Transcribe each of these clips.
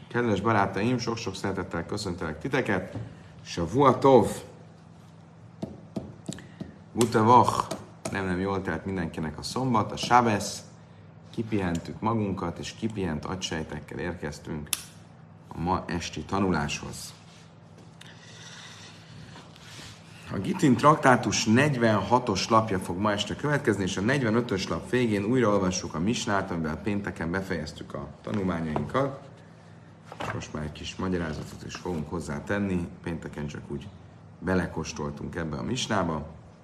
Kedves barátaim, sok-sok szeretettel köszöntelek titeket. Shavua Tov! Gutevach! Nem jól telt mindenkinek a szombat, a Sábesz. Kipihentük magunkat, és kipihent agysejtekkel érkeztünk a ma esti tanuláshoz. A Gittin traktátus 46-os lapja fog ma este következni, és a 45-ös lap végén újra olvassuk a misnát, amivel pénteken befejeztük a tanulmányainkat. És most már egy kis magyarázatot is fogunk hozzá tenni. Pénteken csak úgy belekóstoltunk ebbe a misnába.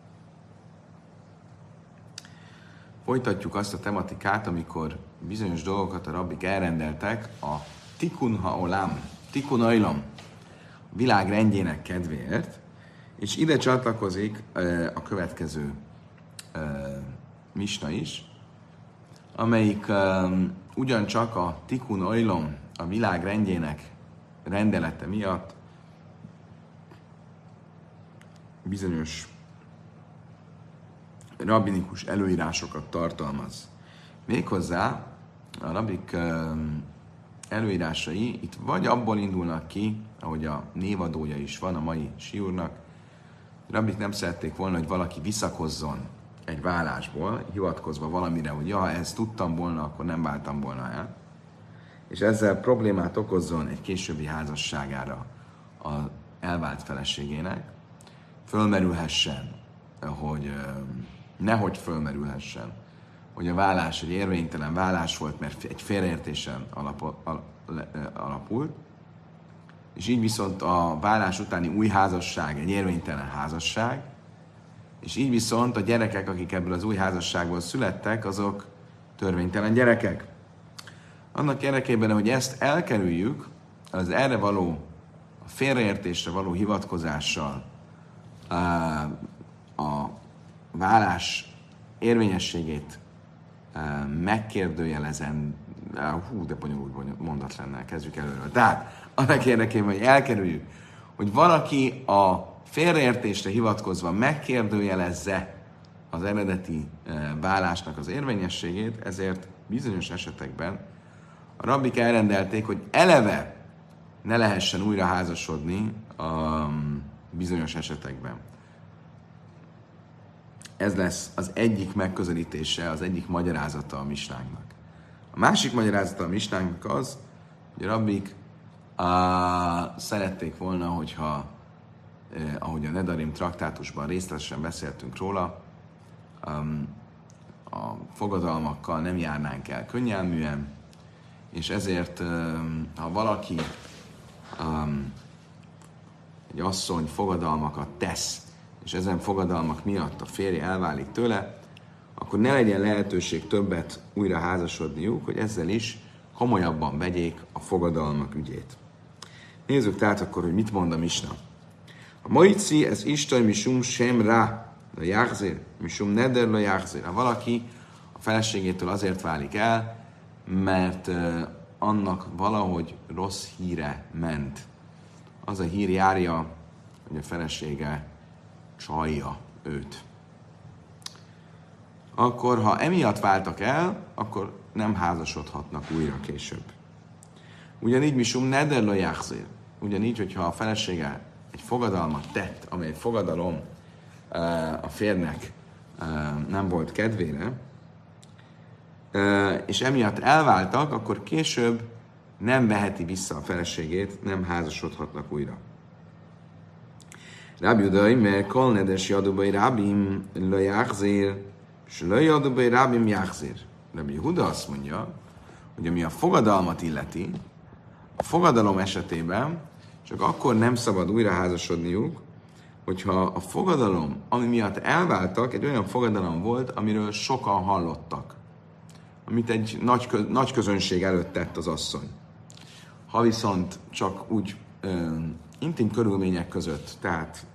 Folytatjuk azt a tematikát, amikor bizonyos dolgokat a rabbik elrendeltek a Tikkun Haolam, Tikkun Olam, világ rendjének kedvéért, és ide csatlakozik a következő misna is, amelyik ugyancsak a Tikkun Olam, a világ rendjének rendelete miatt bizonyos rabbinikus előírásokat tartalmaz. Méghozzá a rabbik előírásai itt vagy abból indulnak ki, ahogy a névadója is van a mai siúrnak, rabbik nem szerették volna, hogy valaki visszakozzon egy vállásból, hivatkozva valamire, hogy ja, ezt tudtam volna, akkor nem váltam volna el, és ezzel problémát okozzon egy későbbi házasságára az elvált feleségének, fölmerülhessen, hogy nehogy fölmerülhessen, hogy a vállás egy érvénytelen vállás volt, mert egy félreértésen alapult, és így viszont a vállás utáni új házasság egy érvénytelen házasság, és így viszont a gyerekek, akik ebből az új házasságból születtek, azok törvénytelen gyerekek. Annak érdekében, hogy ezt elkerüljük, az erre való, a félreértésre való hivatkozással a vállás érvényességét megkérdőjelezen, de bonyolult mondat lenne, kezdjük előről. Tehát annak érdekében, hogy elkerüljük, hogy valaki a félreértésre hivatkozva megkérdőjelezze az eredeti vállásnak az érvényességét, ezért bizonyos esetekben a rabbik elrendelték, hogy eleve ne lehessen újra házasodni a bizonyos esetekben. Ez lesz az egyik megközelítése, az egyik magyarázata a misnánknak. A másik magyarázata a misnánknak az, hogy a rabbik szerették volna, hogyha, ahogy a Nedarim traktátusban részletesen beszéltünk róla, a fogadalmakkal nem járnánk el könnyelműen, és ezért, ha valaki, egy asszony fogadalmakat tesz, és ezen fogadalmak miatt a férje elválik tőle, akkor ne legyen lehetőség többet újra házasodniuk, hogy ezzel is komolyabban vegyék a fogadalmak ügyét. Nézzük tehát akkor, hogy mit mond a misna. A moici, ez istaj misum sem rá, a jágzér, misum neder a jágzér. Ha valaki a feleségétől azért válik el, mert annak valahogy rossz híre ment. Az a hír járja, hogy a felesége csalja őt. Akkor, ha emiatt váltak el, akkor nem házasodhatnak újra később. Ugyanígy misum neder lo jágzér. Ugyanígy, hogyha a felesége egy fogadalmat tett, amely fogadalom a férnek nem volt kedvére, és emiatt elváltak, akkor később nem veheti vissza a feleségét, nem házasodhatnak újra. Rabbi Judai, mert kol nedes jadubai rabim lo jágzér, és lo jadubai rabim jágzér. Rabbi Yehuda azt mondja, hogy ami a fogadalmat illeti, a fogadalom esetében csak akkor nem szabad újra házasodniuk, hogyha a fogadalom, ami miatt elváltak, egy olyan fogadalom volt, amiről sokan hallottak, amit egy nagy közönség előtt tett az asszony. Ha viszont csak úgy intim körülmények között, tehát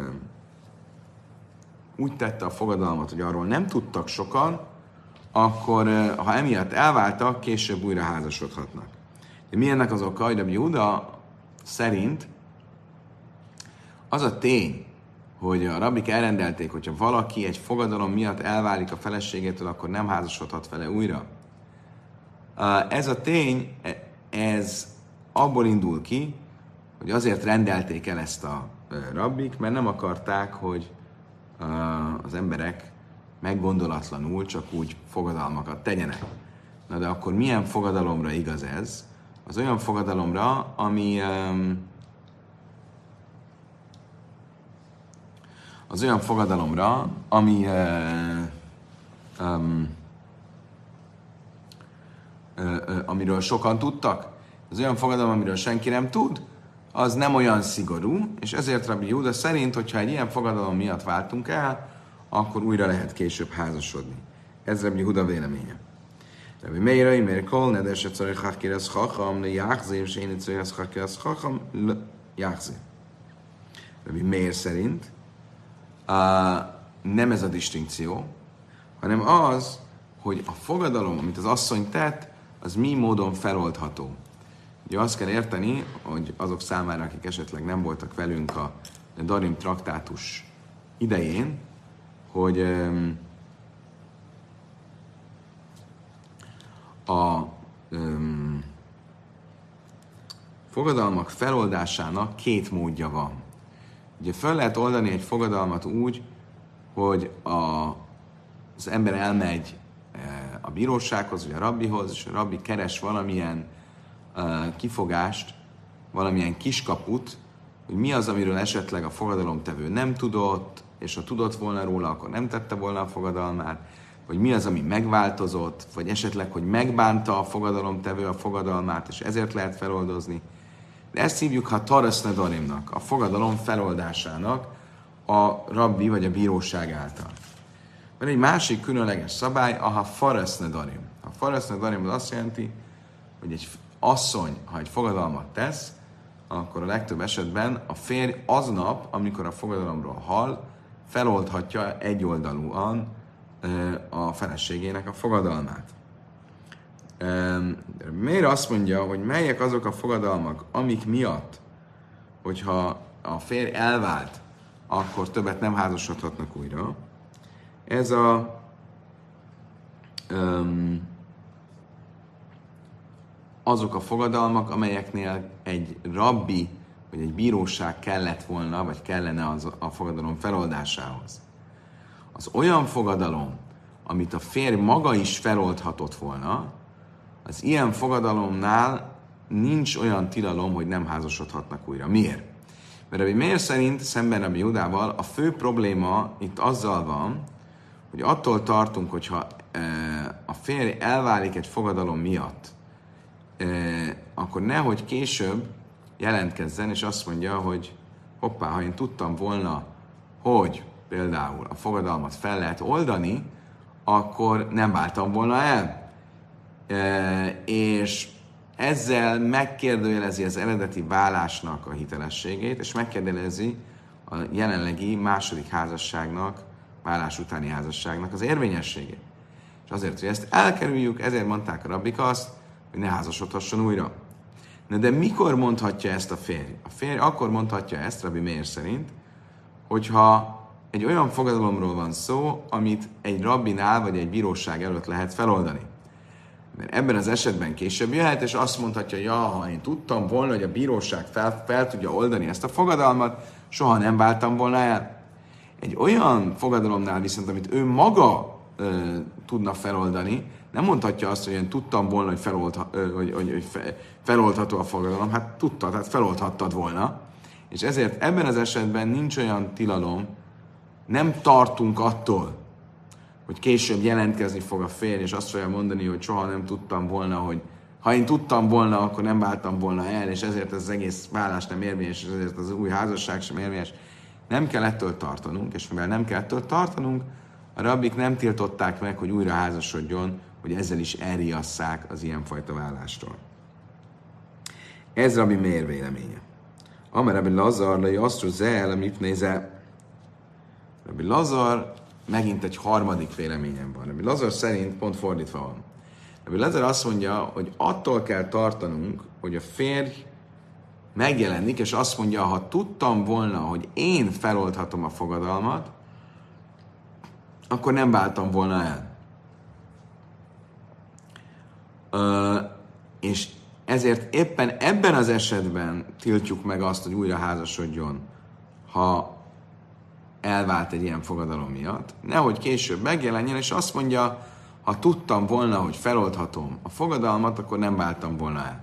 úgy tette a fogadalmat, hogy arról nem tudtak sokan, akkor ha emiatt elváltak, később újra házasodhatnak. De mi ennek az oka, hogy Rabbi Yehuda szerint az a tény, hogy a rabbik elrendelték, hogyha valaki egy fogadalom miatt elválik a feleségétől, akkor nem házasodhat vele újra. Ez a tény, ez abból indul ki, hogy azért rendelték el ezt a rabbik, mert nem akarták, hogy az emberek meggondolatlanul csak úgy fogadalmakat tegyenek. Na de akkor milyen fogadalomra igaz ez? Az olyan fogadalomra, ami amiről sokan tudtak. Az olyan fogadalom, amiről senki nem tud, az nem olyan szigorú, és ezért Rabbi Júda szerint, hogyha egy ilyen fogadalom miatt váltunk el, akkor újra lehet később házasodni. Ez Rabbi Júda véleménye. Rabbi Meir Aimer Kol, Nedeset Szarech Hakiresz Chacham, Le Jáchzér, és én Szarech Hakiresz Chacham, Le Jáchzér. Rabbi Meir szerint nem ez a distinkció, hanem az, hogy a fogadalom, amit az asszony tett, az mi módon feloldható. Ugye azt kell érteni, hogy azok számára, akik esetleg nem voltak velünk a Darim traktátus idején, hogy a fogadalmak feloldásának két módja van. Ugye fel lehet oldani egy fogadalmat úgy, hogy az ember elmegy a bírósághoz, vagy a rabbihoz, és a rabbi keres valamilyen kifogást, valamilyen kiskaput, hogy mi az, amiről esetleg a fogadalomtevő nem tudott, és ha tudott volna róla, akkor nem tette volna a fogadalmát, vagy mi az, ami megváltozott, vagy esetleg, hogy megbánta a fogadalomtevő a fogadalmát, és ezért lehet feloldozni. De ezt hívjuk ha Taras Nedarimnak, a fogadalom feloldásának a rabbi vagy a bíróság által. Van egy másik különleges szabály, a Fares Nedarim. A Fares Nedarim az azt jelenti, hogy egy asszony, ha egy fogadalmat tesz, akkor a legtöbb esetben a férj aznap, amikor a fogadalomról hall, feloldhatja egyoldalúan a feleségének a fogadalmát. Miért azt mondja, hogy melyek azok a fogadalmak, amik miatt, hogyha a férj elvált, akkor többet nem házasodhatnak újra. Ez azok a fogadalmak, amelyeknél egy rabbi vagy egy bíróság kellett volna, vagy kellene a fogadalom feloldásához. Az olyan fogadalom, amit a férj maga is feloldhatott volna, az ilyen fogadalomnál nincs olyan tilalom, hogy nem házasodhatnak újra. Miért? Mert Rabbi Meir szerint, szemben Rabbi Judával, a fő probléma itt azzal van, hogy attól tartunk, hogyha a férj elválik egy fogadalom miatt, akkor nehogy később jelentkezzen, és azt mondja, hogy hoppá, ha én tudtam volna, hogy például a fogadalmat fel lehet oldani, akkor nem váltam volna el. És ezzel megkérdőjelezi az eredeti válásnak a hitelességét, és megkérdőjelezi a jelenlegi második házasságnak, válás utáni házasságnak az érvényességét. És azért, hogy ezt elkerüljük, ezért mondták a rabbik azt, hogy ne házasodhasson újra. Na de mikor mondhatja ezt a férj? A férj akkor mondhatja ezt, Rabbi Meir szerint, hogyha egy olyan fogadalomról van szó, amit egy rabbinál vagy egy bíróság előtt lehet feloldani. Mert ebben az esetben később jöhet, és azt mondhatja, ja, ha én tudtam volna, hogy a bíróság fel tudja oldani ezt a fogadalmat, soha nem váltam volna el. Egy olyan fogadalomnál viszont, amit ő maga tudna feloldani, nem mondhatja azt, hogy én tudtam volna, hogy feloldható a fogadalom. Hát tudtad, hát feloldhattad volna. És ezért ebben az esetben nincs olyan tilalom, nem tartunk attól, hogy később jelentkezni fog a férj, és azt fogja mondani, hogy soha nem tudtam volna, hogy ha én tudtam volna, akkor nem váltam volna el, és ezért ez az egész vállás nem érvényes, és ezért az új házasság sem érvényes. Nem kell ettől tartanunk, és mivel nem kell ettől tartanunk, a rabbik nem tiltották meg, hogy újra házasodjon, hogy ezzel is elriasszák az ilyenfajta vállástól. Ez Rabbi Meir véleménye. Amar Rabbi Lazar, le jasztru zel, amit néze. Rabbi Lazar megint egy harmadik véleményem van. Rabbi Lazar szerint pont fordítva van. Rabbi Lazar azt mondja, hogy attól kell tartanunk, hogy a férj megjelenik, és azt mondja, ha tudtam volna, hogy én feloldhatom a fogadalmat, akkor nem váltam volna el. És Ezért éppen ebben az esetben tiltjuk meg azt, hogy újra házasodjon, ha elvált egy ilyen fogadalom miatt. Nehogy később megjelenjen, és azt mondja, ha tudtam volna, hogy feloldhatom a fogadalmat, akkor nem váltam volna el.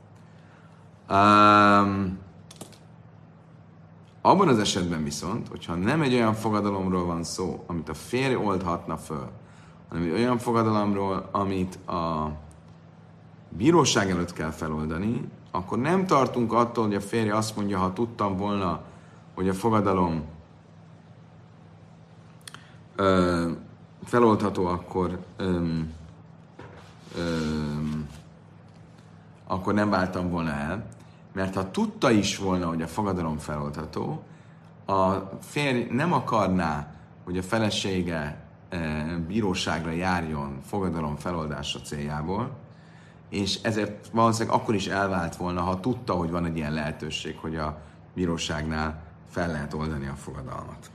Abban az esetben viszont, hogyha nem egy olyan fogadalomról van szó, amit a férj oldhatna föl, hanem egy olyan fogadalomról, amit a bíróság előtt kell feloldani, akkor nem tartunk attól, hogy a férj azt mondja, ha tudtam volna, hogy a fogadalom feloldható, akkor nem váltam volna el. Mert ha tudta is volna, hogy a fogadalom feloldható, a férj nem akarná, hogy a felesége bíróságra járjon fogadalom feloldása céljából, és ezért valószínűleg akkor is elvált volna, ha tudta, hogy van egy ilyen lehetőség, hogy a bíróságnál fel lehet oldani a fogadalmat.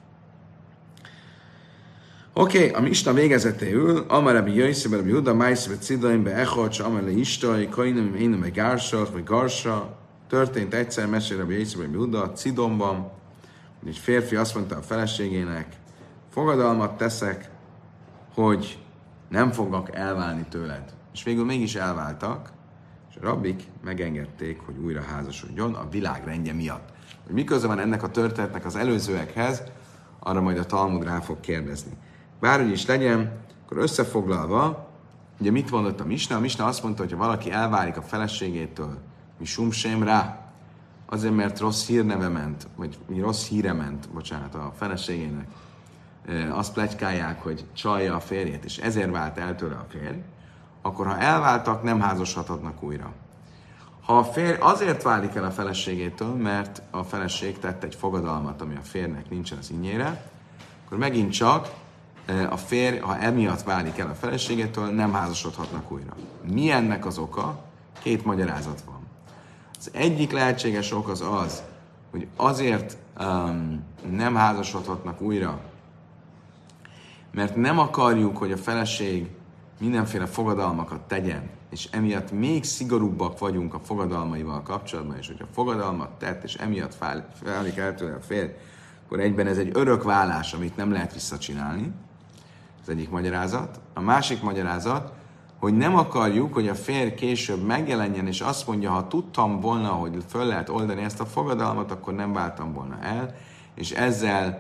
Oké, a misna végezetéül, Amarabi Jöjszebe, Rabbi Huda, Májszebe Cidaimbe, Echorcsa, Amale Istai, Kainem, Énem, meg Gársa, vagy Garsa. Történt egyszer, mesél Rabbi Jöjszebe, Rabbi Huda, Cidomban, hogy egy férfi azt mondta a feleségének, fogadalmat teszek, hogy nem fognak elválni tőled. És végül mégis elváltak, és a rabbik megengedték, hogy újra házasodjon a világrendje miatt. Hogy mi köze van ennek a történetnek az előzőekhez, arra majd a Talmud rá fog kérdezni. Bárhogy is legyen, akkor összefoglalva, ugye mit mondott a misna? A misna azt mondta, hogy ha valaki elválik a feleségétől, mi sumsém rá, azért, mert rossz hírneve ment, vagy rossz híre ment, bocsánat, a feleségének, azt pletykálják, hogy csalja a férjét, és ezért vált el tőle a férj, akkor ha elváltak, nem házasodhatnak újra. Ha a férj azért válik el a feleségétől, mert a feleség tett egy fogadalmat, ami a férjnek nincsen az innyére, akkor megint csak a férj, ha emiatt válik el a feleségétől, nem házasodhatnak újra. Mi ennek az oka? Két magyarázat van. Az egyik lehetséges ok az az, hogy azért nem házasodhatnak újra, mert nem akarjuk, hogy a feleség mindenféle fogadalmakat tegyen, és emiatt még szigorúbbak vagyunk a fogadalmaival kapcsolatban, és hogyha fogadalmat tett, és emiatt válik el tőle a férj, akkor egyben ez egy örök vállás, amit nem lehet visszacsinálni. Az egyik magyarázat. A másik magyarázat, hogy nem akarjuk, hogy a férj később megjelenjen, és azt mondja, ha tudtam volna, hogy föl lehet oldani ezt a fogadalmat, akkor nem váltam volna el, és ezzel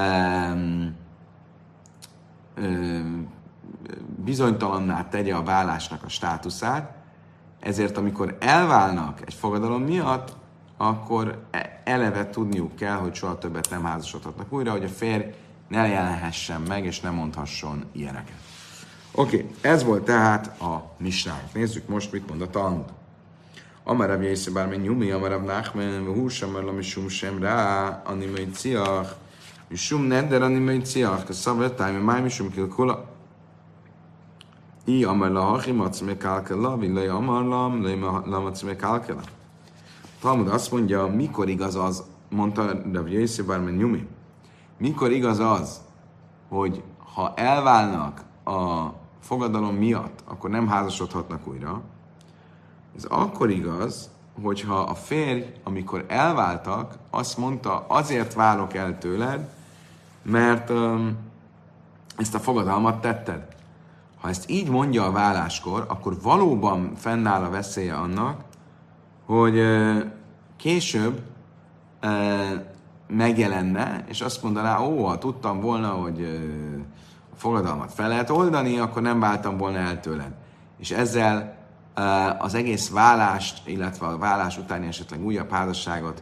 bizonytalanná tegye a vállásnak a státuszát, ezért amikor elválnak egy fogadalom miatt, akkor eleve tudniuk kell, hogy soha többet nem házasodhatnak újra, hogy a férj ne jelenhessen meg, és ne mondhasson ilyeneket. Oké, ez volt tehát a misnánk. Nézzük most, mit mond a Talmud. Amarav Jészé bármely nyumi, amarav nachmen, húsam, mi sum sem rá, animai ciach, mi sum neder, animai ciach, ka szabadtájme, máj mi sum kilkula. I amarla hachi, macme kálkela, villai amarlam, la macme kálkela. Talmud azt mondja, mikor igaz az, mondta Rav Jészé bármely nyumi, mikor igaz az, hogy ha elválnak a fogadalom miatt, akkor nem házasodhatnak újra. Ez akkor igaz, hogyha a férj, amikor elváltak, azt mondta, azért válok el tőled, mert ezt a fogadalmat tetted. Ha ezt így mondja a váláskor, akkor valóban fennáll a veszélye annak, hogy később megjelenne, és azt mondaná, ha tudtam volna, hogy a fogadalmat fel lehet oldani, akkor nem váltam volna el tőled. És ezzel az egész vállást, illetve a vállás utáni esetleg újabb házasságot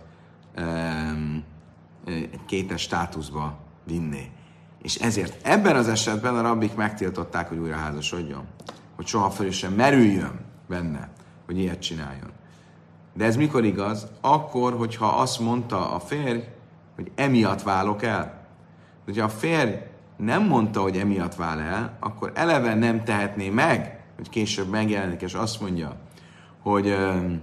egy kétes státuszba vinné. És ezért ebben az esetben a rabbik megtiltották, hogy újra házasodjon. Hogy soha föl sem merüljön benne, hogy ilyet csináljon. De ez mikor igaz? Akkor, hogyha azt mondta a férj, hogy emiatt válok el. De hogyha a férj nem mondta, hogy emiatt vál el, akkor eleve nem tehetné meg, hogy később megjelenik, és azt mondja, hogy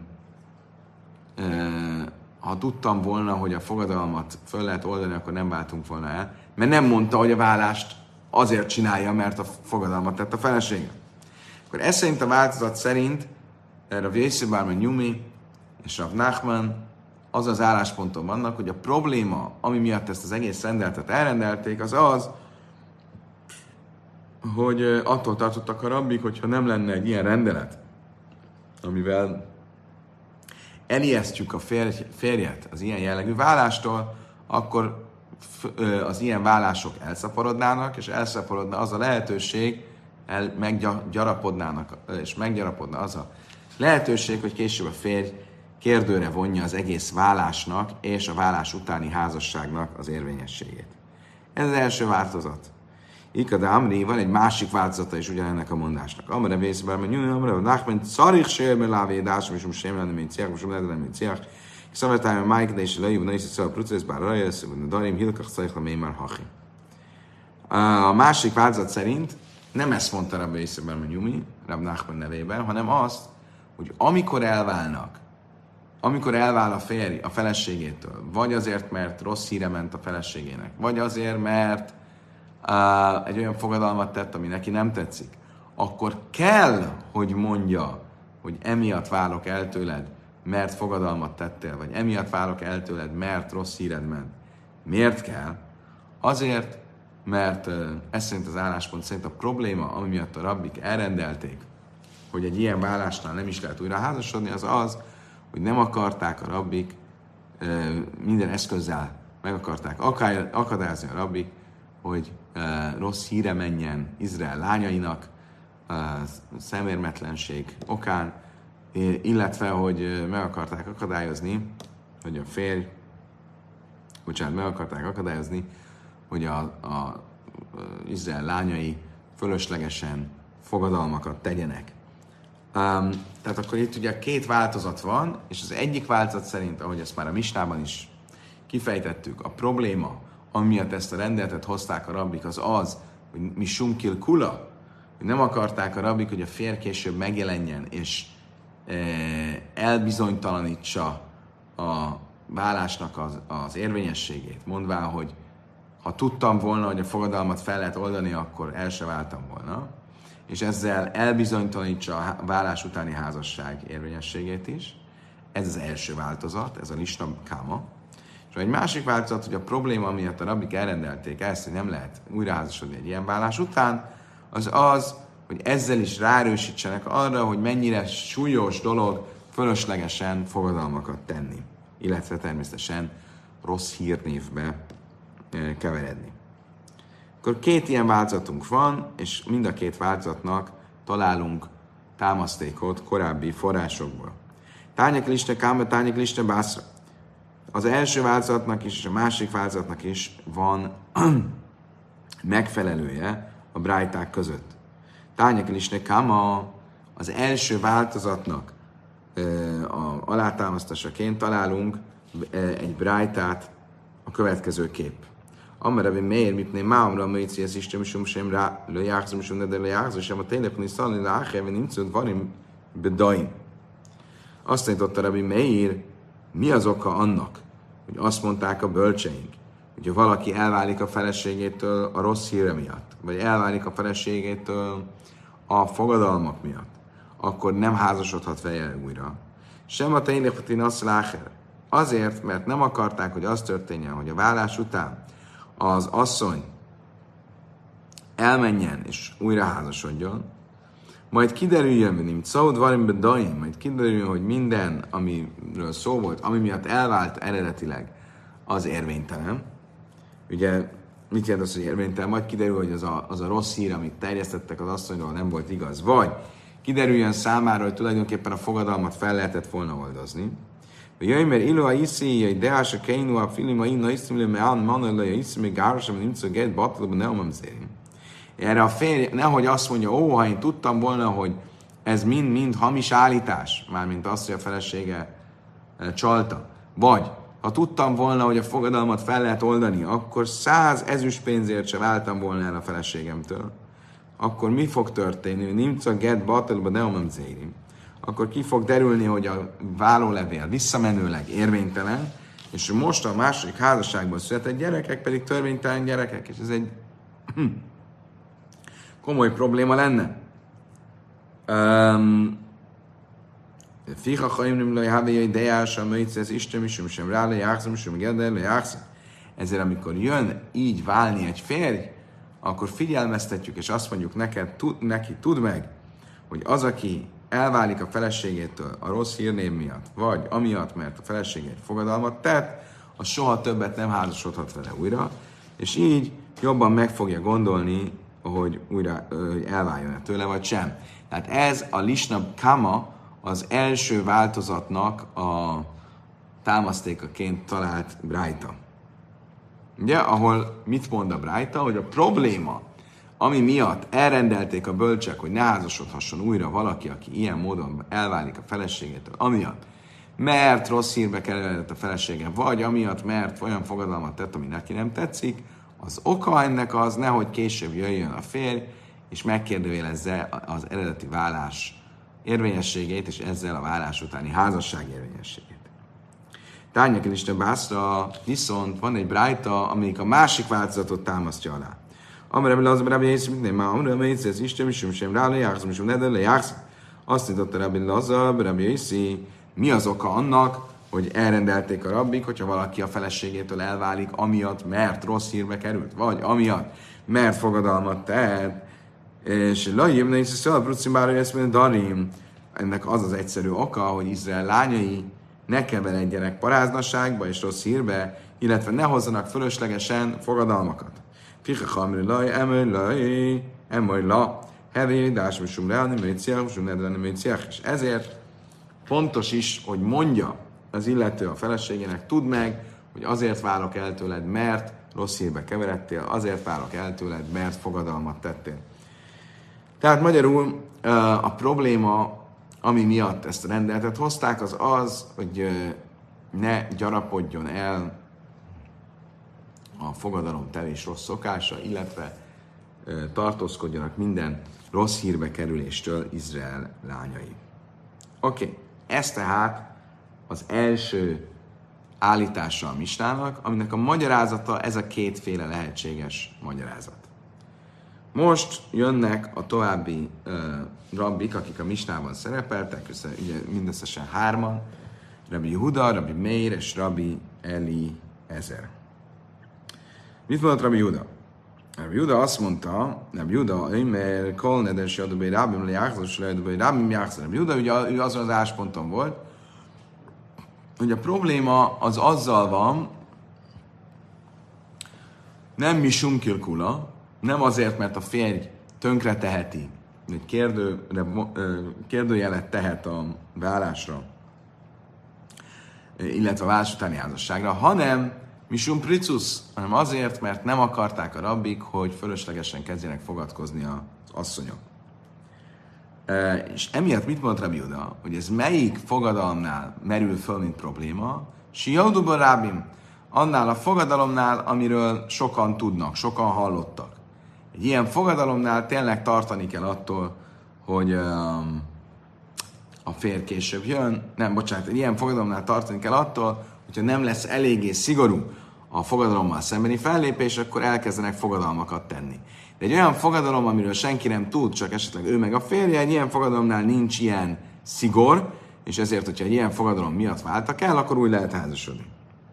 ha tudtam volna, hogy a fogadalmat föl lehet oldani, akkor nem váltunk volna el, mert nem mondta, hogy a válást azért csinálja, mert a fogadalmat tett a felesége. Akkor ez szerint a változat szerint Rav Yossi bar Nyumi és Rav Nachman az az állásponton vannak, hogy a probléma, ami miatt ezt az egész rendeletet elrendelték, az az, hogy attól tartottak a rabbik, hogyha nem lenne egy ilyen rendelet, amivel elijesztjük a férjet az ilyen jellegű vállástól, akkor az ilyen vállások elszaporodnának, és elszaporodna az a lehetőség, meggyarapodnának, és meggyarapodna az a lehetőség, hogy később a férj kérdőre vonja az egész vállásnak és a vállás utáni házasságnak az érvényességét. Ez az első változat. Ikada Amri, van egy másik változata is ugyanennek a mondásnak. Amre vészben, mert nyújt, amre nachment szarik sérbe lávédás, és most sem lenne, mint ciák, most sem lenne, mint ciák. Szavetájban májk, de is lejjebb, de is szól a processz, bár rajja, szövődne darim, hilkach, szajkla, mély már hachi. A másik változat szerint nem ezt mondta Rabbi Yossi-ben a Nyumi, Rab Nachman nevében, hanem azt, hogy amikor elvál a férj a feleségétől, vagy azért, mert rossz híre ment a feleségének, vagy azért, mert egy olyan fogadalmat tett, ami neki nem tetszik, akkor kell, hogy mondja, hogy emiatt válok el tőled, mert fogadalmat tettél, vagy emiatt válok el tőled, mert rossz híred ment. Miért kell? Azért, mert ez szerint az álláspont szerint a probléma, ami miatt a rabbik elrendelték, hogy egy ilyen vállásnál nem is lehet újra házasodni, az az, hogy nem akarták a rabbik minden eszközzel meg akarták akadályozni a rabbik, hogy rossz híre menjen Izrael lányainak szemérmetlenség okán, illetve, hogy meg akarták akadályozni, hogy a férj, meg akarták akadályozni, hogy a Izrael lányai fölöslegesen fogadalmakat tegyenek. Tehát akkor itt ugye két változat van, és az egyik változat szerint, ahogy ezt már a Misnában is kifejtettük, a probléma, ami miatt ezt a rendeletet hozták a rabbik, az az, hogy mi sumkil kula, hogy nem akarták a rabbik, hogy a férj később megjelenjen, és elbizonytalanítsa a vállásnak az érvényességét, mondván, hogy ha tudtam volna, hogy a fogadalmat fel lehet oldani, akkor el se váltam volna, és ezzel elbizonytalanítsa a vállás utáni házasság érvényességét is. Ez az első változat, ez a lista káma. És egy másik változat, hogy a probléma, miatt a rabbik elrendelték ezt, hogy nem lehet újraházasodni egy ilyen vállás után, az az, hogy ezzel is ráerősítsenek arra, hogy mennyire súlyos dolog fölöslegesen fogadalmakat tenni, illetve természetesen rossz hírnévbe keveredni. Akkor két ilyen változatunk van, és mind a két változatnak találunk támasztékot korábbi forrásokból. Tányek lista káma, tányek lista bászra. Az első változatnak is, és a másik változatnak is van megfelelője a brájták között. Tányek lista káma, az első változatnak alátámasztásaként találunk egy brájtát a következő kép. Amara Meir mitné mámra méci ez Isten misum sem rá lejátszom misum ne de lejátszom sem a telefoni szalni láhe ven nincs varim bedaim. Azt tanította Rabbi Meir, mi az oka annak, hogy azt mondták a bölcseink, hogyha valaki elválik a feleségétől a rossz híre miatt, vagy elválik a feleségétől a fogadalmak miatt, akkor nem házasodhat vele újra. Sem a telefoni azt láher. Azért, mert nem akarták, hogy az történjen, hogy a vállás után az asszony elmenjen és újra házasodjon, majd kiderüljön, majd kiderüljön, hogy minden, amiről szó volt, ami miatt elvált eredetileg, az érvénytelen. Ugye, mit jelent az, hogy érvénytelen? Majd kiderül, hogy az a rossz hír, amit terjesztettek az asszonyról, nem volt igaz. Vagy kiderüljön számára, hogy tulajdonképpen a fogadalmat fel lehetett volna oldozni. Jöjj, mert illó a iszi, hogy dehása keinu a filima inna iszimle meán manolja iszime gárosam, nincs a get batalban ne omamzérim. Erre a férj nehogy azt mondja, ha én tudtam volna, hogy ez mind hamis állítás, mármint azt, hogy a felesége csalta. Vagy, ha tudtam volna, hogy a fogadalmat fel lehet oldani, akkor 100 ezüstpénzért se váltam volna el a feleségemtől. Akkor mi fog történni? Nincs a get batalban ne omamzérim. Akkor ki fog derülni, hogy a vállólevél visszamenőleg érvénytelen, és most a második házasságban született gyerekek pedig törvénytelen gyerekek, és ez egy komoly probléma lenne. Ficha chaimnim loj havéjai dejása, möjtsz Isten, sem rá le játszom, sem gedel le játszom. Ezért amikor jön így válni egy férj, akkor figyelmeztetjük, és azt mondjuk neki, tudd meg, hogy az, aki elválik a feleségétől a rossz hírnév miatt, vagy amiatt, mert a felesége egy fogadalmat tett, az soha többet nem házasodhat vele újra, és így jobban meg fogja gondolni, hogy újra elváljon-e tőle, vagy sem. Tehát ez a Lisna Kama az első változatnak a támasztékaként talált brájta. Ugye, ahol mit mond a brájta, hogy a probléma, ami miatt elrendelték a bölcsek, hogy ne házasodhasson újra valaki, aki ilyen módon elválik a feleségétől, amiatt, mert rossz hírbe került a felesége, vagy amiatt, mert olyan fogadalmat tett, ami neki nem tetszik, az oka ennek az, nehogy később jöjjön a férj, és megkérdőjelezze az eredeti vállás érvényességét, és ezzel a vállás utáni házasság érvényességét. Tárnyakin Isten Bászra viszont van egy brájta, amelyik a másik változatot támasztja alá. Amire az Rabbi Yossi, minden már amire ez Isten, sem rá lejákszom, sem ne lejákszom. Azt mondta Rabbi Lazar, Rabbi Yossi, mi az oka annak, hogy elrendelték a rabbik, hogyha valaki a feleségétől elválik, amiatt, mert rossz hírbe került, vagy amiatt, mert fogadalmat tett, és lajjém ne is szalaprucimbára ezt mondja, darim. Ennek az az egyszerű oka, hogy Izrael lányai ne keveredjenek paráznaságba és rossz hírbe, illetve ne hozzanak fölöslegesen fogadalmakat. Ficha hamri laj, emoj la, hevé, dásmusum reálni, mőciach, nedreni mőciach. És ezért fontos is, hogy mondja az illető a feleségének, tudd meg, hogy azért válok el tőled, mert rossz hírbe keveredtél, azért válok el tőled, mert fogadalmat tettél. Tehát magyarul a probléma, ami miatt ezt a rendeletet hozták, az az, hogy ne gyarapodjon el a fogadalomtelés rossz szokása, illetve tartózkodjanak minden rossz hírbe kerüléstől Izrael lányai. Oké, ez tehát az első állítása a misnának, aminek a magyarázata ez a kétféle lehetséges magyarázat. Most jönnek a további rabbik, akik a misnában szerepeltek, ugye mindösszesen 3, Rabbi Yehuda, Rabbi Meir és Rabbi Eliezer. Mit mondott Rabbi Yehuda? Rabbi Yehuda azt mondta, Rabbi Yehuda, mert kol nedes jadubé rabbim lejákszos, lejadubé rabbim jákszos. Rabbi Yehuda ugye ő azon az állásponton volt, hogy a probléma az azzal van, nem mi sumkilkula, nem azért, mert a férj tönkre teheti, egy kérdőjelet tehet a vállásra, illetve a vállás utáni házasságra, hanem misum pricus, hanem azért, mert nem akarták a rabbik, hogy fölöslegesen kezdjenek fogadkozni az asszonyok. És emiatt mit mondott Rabbi Yehuda, hogy ez melyik fogadalomnál merül föl, mint probléma? Siauduba rábim, annál a fogadalomnál, amiről sokan tudnak, sokan hallottak. Egy ilyen fogadalomnál tényleg tartani kell attól, hogy a férj később jön. Egy ilyen fogadalomnál tartani kell attól, hogyha nem lesz eléggé szigorú a fogadalommal szembeni fellépés, akkor elkezdenek fogadalmakat tenni. De egy olyan fogadalom, amiről senki nem tud, csak esetleg ő meg a férje, egy ilyen fogadalomnál nincs ilyen szigor, és ezért, hogyha egy ilyen fogadalom miatt váltak el, akkor úgy lehet házasodni.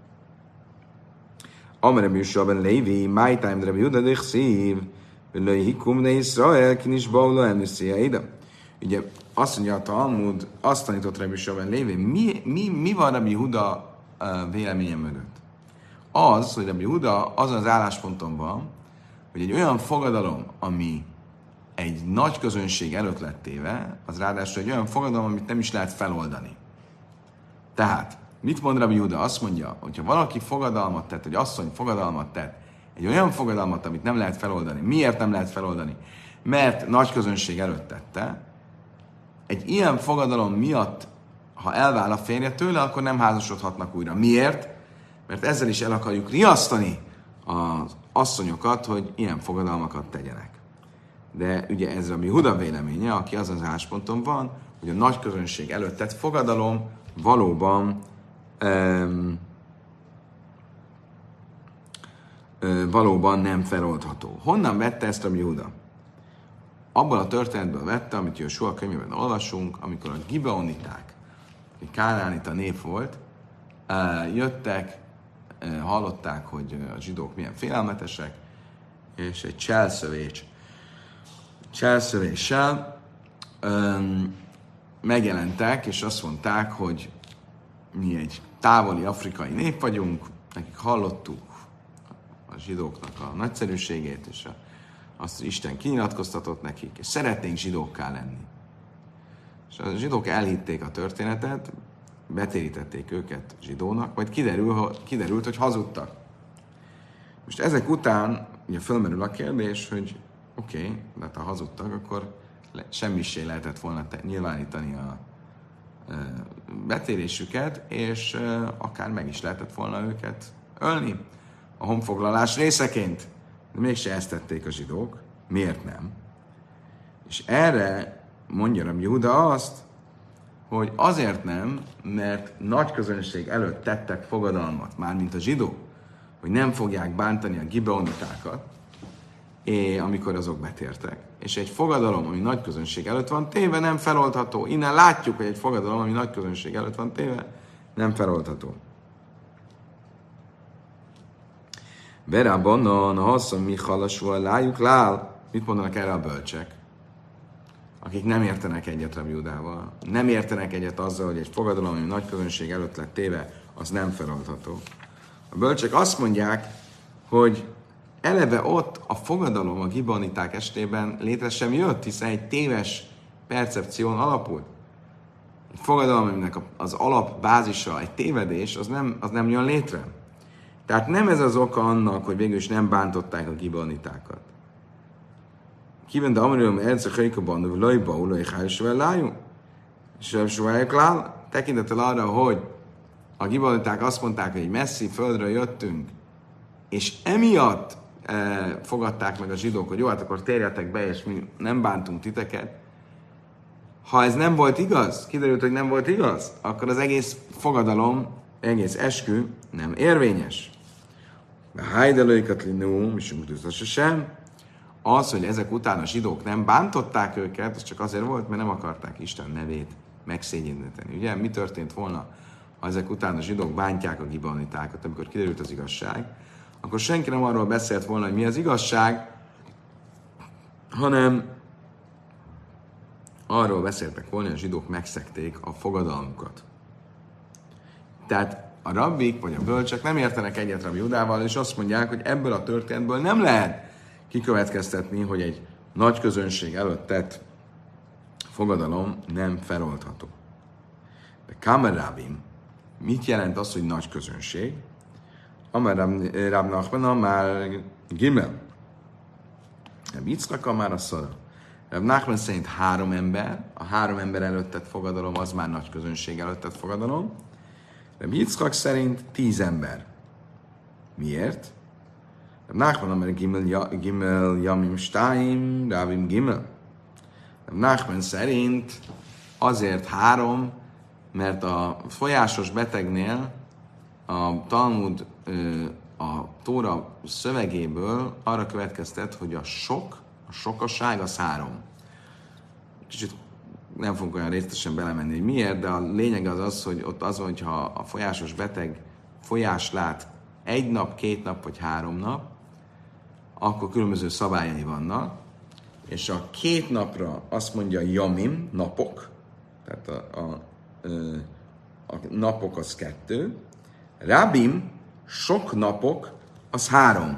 Amire bűsőben Lévi, my time Rabbi Yehuda dichszív, v'loi hikum ne Israel, kinis baula enuszia ide. Ugye azt mondja a Talmud, azt tanított Rabbi Yehuda Lévi, mi van Rabbi Yehuda véleménye mögött? Az, hogy Rabbi Yehuda azon az állásponton van, hogy egy olyan fogadalom, ami egy nagy közönség előtt lett téve, az ráadásul egy olyan fogadalom, amit nem is lehet feloldani. Tehát, mit mond Rabbi Yehuda? Azt mondja, hogyha valaki fogadalmat tett, egy asszony fogadalmat tett, egy olyan fogadalmat, amit nem lehet feloldani. Miért nem lehet feloldani? Mert nagy közönség előtt tette. Egy ilyen fogadalom miatt, ha elvál a férje tőle, akkor nem házasodhatnak újra. Miért? Mert ezzel is el akarjuk riasztani az asszonyokat, hogy ilyen fogadalmakat tegyenek. De ugye ez Rabbi Yehuda véleménye, aki az az állásponton van, hogy a nagy közönség előtt tett fogadalom valóban nem feloldható. Honnan vette ezt Rabbi Yehuda? Abban a történetből vette, amit Jósua könyvében olvasunk, amikor a gibeoniták kánánita nép volt, jöttek, hallották, hogy a zsidók milyen félelmetesek, és egy cselszövéssel megjelentek, és azt mondták, hogy mi egy távoli afrikai nép vagyunk, nekik hallottuk a zsidóknak a nagyszerűségét, és azt, hogy Isten kinyilatkoztatott nekik, és szeretnénk zsidókká lenni. És a zsidók elhitték a történetet, betérítették őket zsidónak, majd kiderült, hogy hazudtak. Most ezek után ugye fölmerül a kérdés, hogy oké, de ha hazudtak, akkor semmisé lehetett volna nyilvánítani a betérésüket, és akár meg is lehetett volna őket ölni a honfoglalás részeként. De mégse ezt tették a zsidók. Miért nem? És erre mondja Rabbi Júda azt, hogy azért nem, mert nagy közönség előtt tettek fogadalmat, mármint a zsidók, hogy nem fogják bántani a gibeonitákat, amikor azok betértek. És egy fogadalom, ami nagy közönség előtt van téve, nem feloldható. Innen látjuk, hogy egy fogadalom, ami nagy közönség előtt van téve, nem feloldható. Berában a haszon mi halasval lájuk lál. Mit mondanak erre a bölcsek? Akik nem értenek egyet Rabbi Júdával. Nem értenek egyet azzal, hogy egy fogadalom, ami nagy közönség előtt lett téve, az nem feloldható. A bölcsek azt mondják, hogy eleve ott a fogadalom a giboniták estében létre sem jött, hiszen egy téves percepción alapult. Egy fogadalom, aminek az alapbázisa egy tévedés, az nem jön létre. Tehát nem ez az oka annak, hogy végül is nem bántották a gibonitákat. Kiven de amrium elce hajkabban, hogy lajba, ulaj hájsvel lájú. És tekintettel arra, hogy a giboniták azt mondták, hogy messzi földről jöttünk, és emiatt fogadták meg a zsidók, hogy jó, hát akkor térjetek be, és mi nem bántunk titeket. Ha ez nem volt igaz, kiderült, hogy nem volt igaz, akkor az egész fogadalom, egész eskü nem érvényes. Hájdelőikat linó, és sem. Az, hogy ezek után a zsidók nem bántották őket, az csak azért volt, mert nem akarták Isten nevét megszégyeníteni. Ugye, mi történt volna, ha ezek után a zsidók bántják a gibonitákat, amikor kiderült az igazság, akkor senki nem arról beszélt volna, hogy mi az igazság, hanem arról beszéltek volna, hogy a zsidók megszegték a fogadalmukat. Tehát a rabbik vagy a bölcsek nem értenek egyet Rabbi Júdával, és azt mondják, hogy ebből a történetből nem lehet kikövetkeztetni, hogy egy nagy közönség előtt tett fogadalom nem feloldható. De Kamer Rabim, mit jelent az, hogy nagy közönség? Amár Rab Nachman, már Gimel. Rab Yitzchak, már a Szara. Rab Nachman szerint 3 ember, a 3 ember előtt tett fogadalom, az már nagy közönség előtt tett fogadalom. Rab Yitzchak szerint 10 ember. Miért? Rab Nachman, már Gimel, Yamim Shtaim, Rabim Gimel. Rab Nachman szerint azért 3, mert a folyásos betegnél a Talmud a Tóra szövegéből arra következtet, hogy a sokaság az 3. Kicsit nem fogunk olyan részletesen belemenni, hogy miért, de a lényeg az, hogy ott az van, hogyha a folyásos beteg folyás lát 1 nap, 2 nap vagy 3 nap, akkor különböző szabályai vannak, és a 2 napra azt mondja Yamim, napok, tehát a napok az 2, Rabim, sok napok, az 3.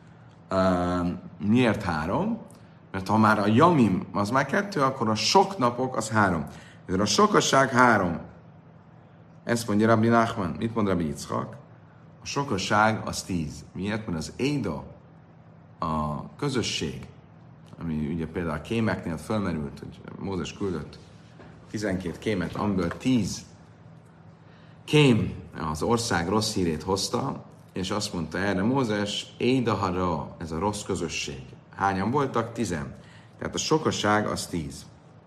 Miért 3? Mert ha már a Yamim az már 2, akkor a sok napok az 3. Ez a sokaság 3. Ezt mondja Rabbi Nachman. Mit mond Rabbi Yitzchak? A sokaság az 10. Miért? Mert az Éda, a közösség, ami ugye például a kémeknél fölmerült, hogy Mózes küldött 12 kémet, amiből 10 kém az ország rossz hírét hozta, és azt mondta erre Mózes, Édahara, ez a rossz közösség. Hányan voltak? 10. Tehát a sokaság az 10.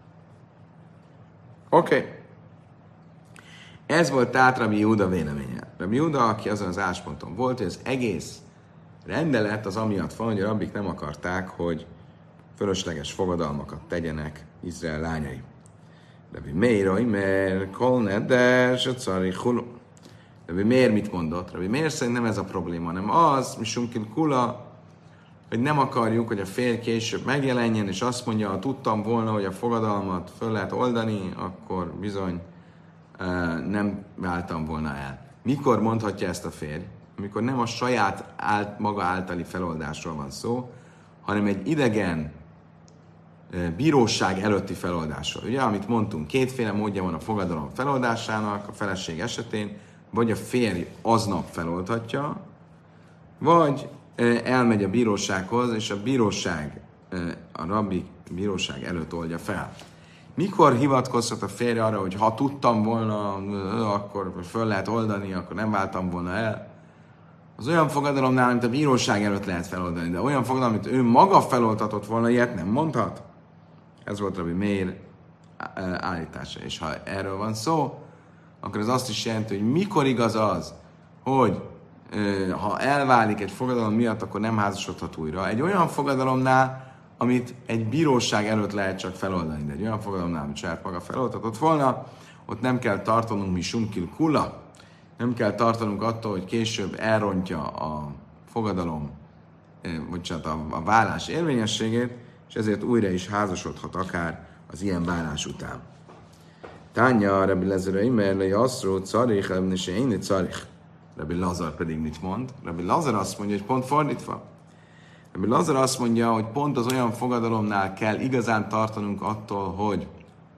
Oké. Ez volt tehát Rabbi Júda véleménye. Rabbi Júda, aki azon az állásponton volt, hogy az egész rendelet az amiatt van, hogy a rabbik nem akarták, hogy fölösleges fogadalmakat tegyenek Izrael lányai. Rabbi Meir, mert kol neder, se carich hulu. Rabbi Meir mit mondott? Rabbi Meir szerint nem ez a probléma, hanem az, mi sunkil kula, hogy nem akarjuk, hogy a férj később megjelenjen, és azt mondja, ha tudtam volna, hogy a fogadalmat föl lehet oldani, akkor bizony nem váltam volna el. Mikor mondhatja ezt a férj? Amikor nem a saját maga általi feloldásról van szó, hanem egy idegen bíróság előtti feloldásról. Ugye, amit mondtunk, kétféle módja van a fogadalom feloldásának a feleség esetén, vagy a férj aznap feloldhatja, vagy elmegy a bírósághoz, és a bíróság, a rabbi bíróság előtt oldja fel. Mikor hivatkozhat a férj arra, hogy ha tudtam volna, akkor föl lehet oldani, akkor nem váltam volna el? Az olyan fogadalomnál, amit a bíróság előtt lehet feloldani, de olyan fogadalom, amit ő maga feloldhatott volna, ilyet nem mondhat. Ez volt Rabbi Meir állítása. És ha erről van szó, akkor ez azt is jelenti, hogy mikor igaz az, hogy ha elválik egy fogadalom miatt, akkor nem házasodhat újra. Egy olyan fogadalomnál, amit egy bíróság előtt lehet csak feloldani, de egy olyan fogadalomnál, amit saját maga feloldhatott volna, ott nem kell tartanunk mi sunkil kula, nem kell tartanunk attól, hogy később elrontja a fogadalom, vagy a vállás érvényességét, és ezért újra is házasodhat akár az ilyen vállás után. Tánya, Rabbi Lazar Imer, le Yaszró, Carich, Rabbi Seini, Carich. Rabbi Lazar pedig mit mond? Rabbi Lazar azt mondja, hogy pont fordítva. Rabbi Lazar azt mondja, hogy pont az olyan fogadalomnál kell igazán tartanunk attól, hogy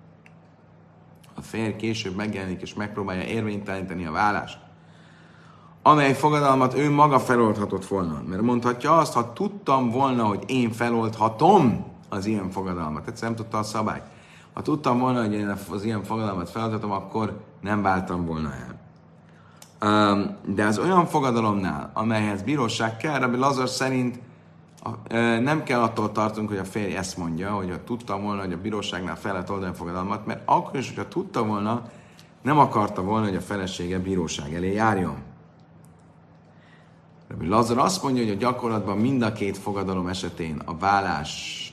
a férj később megjelenik és megpróbálja érvényteleníteni a vállást, amely fogadalmat ő maga feloldhatott volna. Mert mondhatja azt, ha tudtam volna, hogy én feloldhatom az ilyen fogadalmat. Egyszerűen nem tudta a szabályt. Ha tudtam volna, hogy én az ilyen fogadalmat feloldhatom, akkor nem váltam volna el. De az olyan fogadalomnál, amelyhez bíróság kell, Rabbi Lazar szerint nem kell attól tartunk, hogy a férj ezt mondja, hogy ha tudtam volna, hogy a bíróságnál fel lehet oldani a fogadalmat, mert akkor is, hogyha tudta volna, nem akarta volna, hogy a felesége bíróság elé járjon. Rabbi Lazar azt mondja, hogy a gyakorlatban mind a két fogadalom esetén a vállással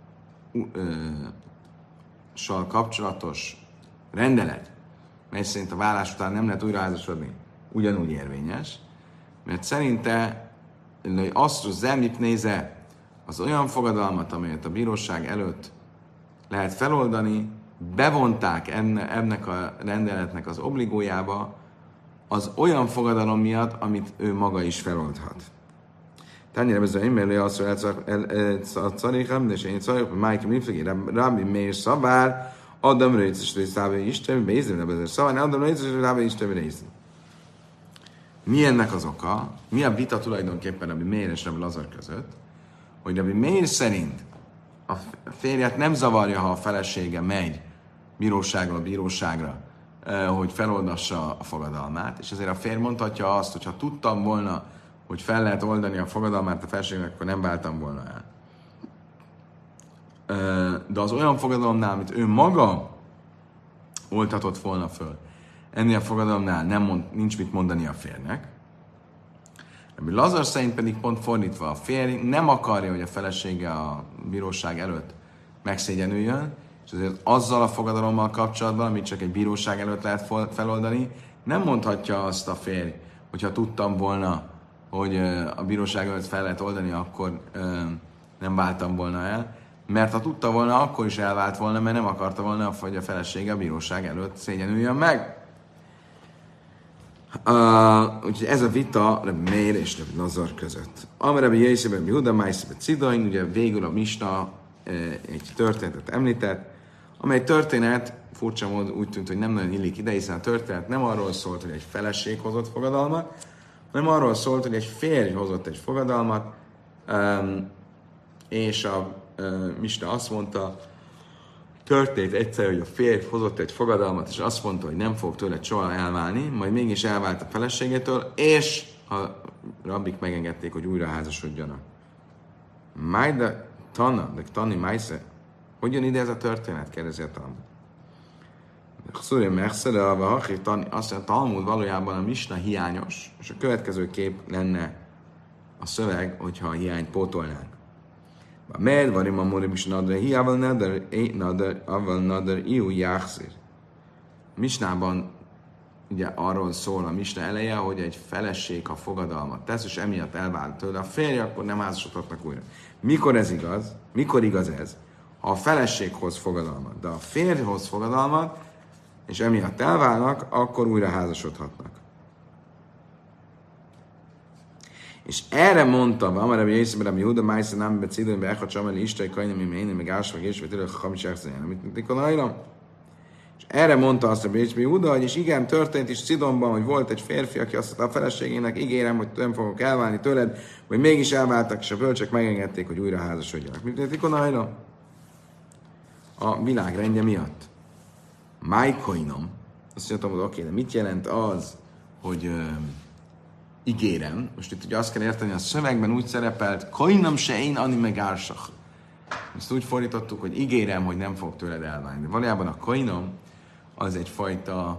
kapcsolatos rendelet, mely szerint a vállás után nem lehet újra házasodni, ugyanúgy érvényes, mert szerinte azt zemlip néze az olyan fogadalmat, amelyet a bíróság előtt lehet feloldani, bevonták ennek a rendeletnek az obligójába az olyan fogadalom miatt, amit ő maga is feloldhat. Tányira bezően mellé azt, hogy a carikam, és én carikam, hogy Májkim Lifegi, Rabbi Meir Szabár, Adam Röjtszes Résztávé Isten, Bézőre bezően Szabár, Adam Röjtszes Résztávé Isten, Résztávé. Mi ennek az oka? Mi a vita tulajdonképpen Rabbi Meir és Rabbi Lazar között? Hogy Rabbi Meir szerint a férjet nem zavarja, ha a felesége megy bíróságról bíróságra, hogy feloldassa a fogadalmát, és ezért a férj mondhatja azt, hogy ha tudtam volna, hogy fel lehet oldani a fogadalmát a feleségnek, akkor nem váltam volna el. De az olyan fogadalomnál, amit ő maga oldhatott volna föl, ennél a fogadalomnál nincs mit mondani a férjnek. Rabbi Lazar szerint pedig pont fordítva, a férj nem akarja, hogy a felesége a bíróság előtt megszégyenüljön, és azért azzal a fogadalommal kapcsolatban, amit csak egy bíróság előtt lehet feloldani, nem mondhatja azt a férj, hogyha tudtam volna, hogy a bíróság előtt fel lehet oldani, akkor nem váltam volna el, mert ha tudta volna, akkor is elvált volna, mert nem akarta volna, hogy a felesége a bíróság előtt szégyenüljön meg. Úgyhogy ez a vita Rabbi Meir és Rabbi Lazar között. Amarabi Jézsebe, Rabbi Huda, Májszebe Cidain, ugye végül a Misna egy történetet említett, amely történet, furcsa mód úgy tűnt, hogy nem nagyon illik ide, hiszen a történet nem arról szólt, hogy egy feleség hozott fogadalmat, hanem arról szólt, hogy egy férj hozott egy fogadalmat, és a Misna azt mondta, történt egyszer, hogy a férj hozott egy fogadalmat, és azt mondta, hogy nem fog tőle soha elválni, majd mégis elvált a feleségétől, és a rabbik megengedték, hogy újra házasodjanak. Májda Tana, de Tani Májsze, hogy jön ide ez a történet? Kérdezi a Talmud. Szúrja megszere, a Hachi Tani, azt mondja, a Talmud valójában a Misna hiányos, és a következő kép lenne a szöveg, hogyha a hiányt pótolnánk. Med varim a morim is nadra hi, aval nadar iu jákszir. Misnában ugye arról szól a misna eleje, hogy egy feleség, ha fogadalmat tesz, és emiatt elvált tőle a férje, akkor nem házasodhatnak újra. Mikor ez igaz? Mikor igaz ez? Ha a feleség hoz fogadalmat, de a férj hoz fogadalmat, és emiatt elválnak, akkor újra házasodhatnak. És erre mondta, Amar Rabbi Yosef Rabbi Yehuda, Májsza nem becidőn be Echad Sameli Istai, Kajnem, Iméni, meg Ásvag, és Vetülök, Hamis Echzejen, amit Nikolajra. És erre mondta azt Rabbi Yehuda, hogy és igen, történt is Cidonban, hogy volt egy férfi, aki azt mondta a feleségének, ígérem, hogy nem fogok elválni tőled, vagy mégis elváltak, és a bölcsek megengedték, hogy újra házasodjanak. Mit Nikolajra? A világrendje miatt. Májkoinom, azt mondtam, hogy oké, de mit jelent az, hogy ígérem? Most itt ugye azt kell érteni, a szövegben úgy szerepelt, koinam se én ani meg ársach. Ezt úgy fordítottuk, hogy ígérem, hogy nem fog tőled elválni. De valójában a koinom az egyfajta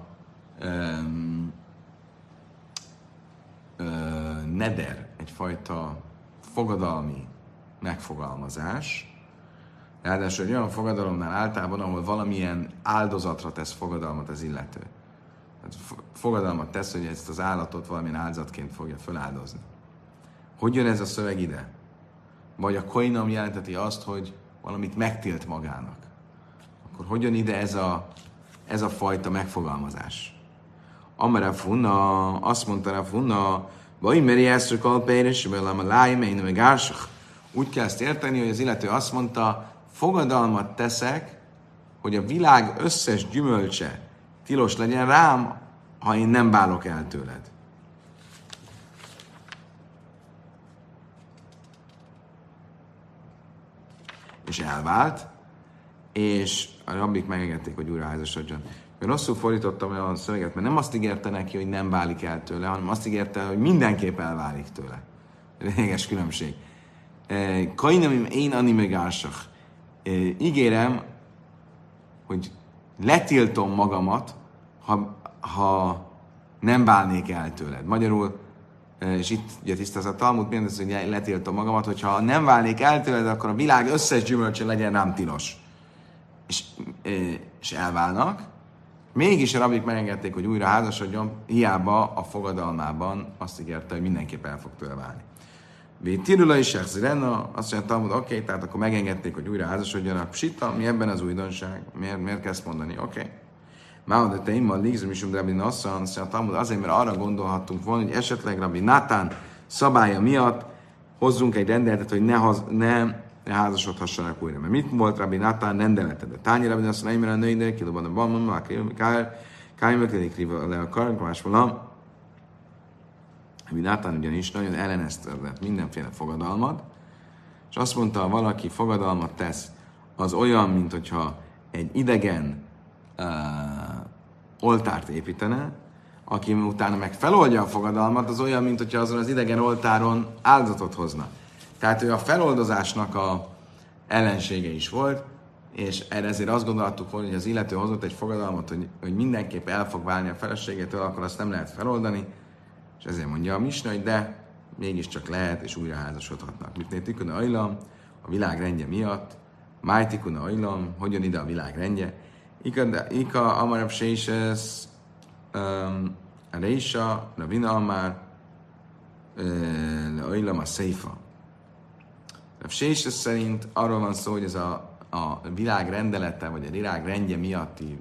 neder, egyfajta fogadalmi megfogalmazás. Ráadásul egy olyan fogadalomnál általában, ahol valamilyen áldozatra tesz fogadalmat az illető. Fogadalmat tesz, hogy ezt az állatot valamilyen áldozatként fogja feláldozni. Hogy jön ez a szöveg ide? Vagy a koinam jelenteti azt, hogy valamit megtilt magának. Akkor hogy jön ide ez a fajta megfogalmazás? Amara funna, azt mondta rá funna, vagy meri eszre kalpéres, velem a láj, mely meg ársach. Úgy kell ezt érteni, hogy az illető azt mondta, fogadalmat teszek, hogy a világ összes gyümölcse tilos legyen rám, ha én nem válok el tőled. És elvált, és a rabbik megengedték, hogy újra házasodjon. Én rosszul fordítottam a szöveget, mert nem azt ígérte neki, hogy nem válik el tőle, hanem azt ígérte, hogy mindenképp elválik tőle. Lényeges különbség. Kainamim én animegársach. Ígérem, hogy letiltom magamat, ha nem válnék el tőled. Magyarul, és itt ugye tisztáz a Talmud, miért az, hogy letiltom magamat, hogyha nem válnék el tőled, akkor a világ összes gyümölcse legyen rám tilos. És elválnak. Mégis a rabbik megengedték, hogy újra házasodjon, hiába a fogadalmában azt ígérte, hogy mindenképp el fog tőle válni. Vétirula is Renna, azt mondja, Talmud, oké, tehát akkor megengedték, hogy újra házasodjanak. Psita, mi ebben az újdonság? Miért kell ezt mondani? Oké. Máodat te immal lígzom is, Rabbi Nassan, azt mondja, Talmud, azért, mert arra gondolhattunk volna, hogy esetleg Rabbi Nátán szabálya miatt hozzunk egy rendeletet, hogy ne házasodhassanak újra. Mert mit volt Rabbi Nátán rendelete? De Tányi Rabbi Nassan, én a női női, kilóban a balmon, már kájmökedik riva le a karunk, valam. Rabbi Nátán ugyanis nagyon elleneztetett mindenféle fogadalmat, és azt mondta, ha valaki fogadalmat tesz, az olyan, mint hogyha egy idegen oltárt építene, aki utána meg feloldja a fogadalmat, az olyan, mint hogyha azon az idegen oltáron áldozatot hozna. Tehát ő a feloldozásnak a ellensége is volt, és erre ezért azt gondoltuk volna, hogy az illető hozott egy fogadalmat, hogy mindenképp el fog válni a feleségétől, akkor azt nem lehet feloldani, és ezért mondja a misna, hogy de mégiscsak lehet, és újra házasodhatnak. Mit tikuna ajlam, a világ rendje miatt, máj tikuna ajlam, hogyan ide a világ rendje, Ika amarab seises a reisa, Ravina amár, ajlam a szeifa. A seises szerint arról van szó, hogy ez a világ rendelete, vagy a világ rendje miatti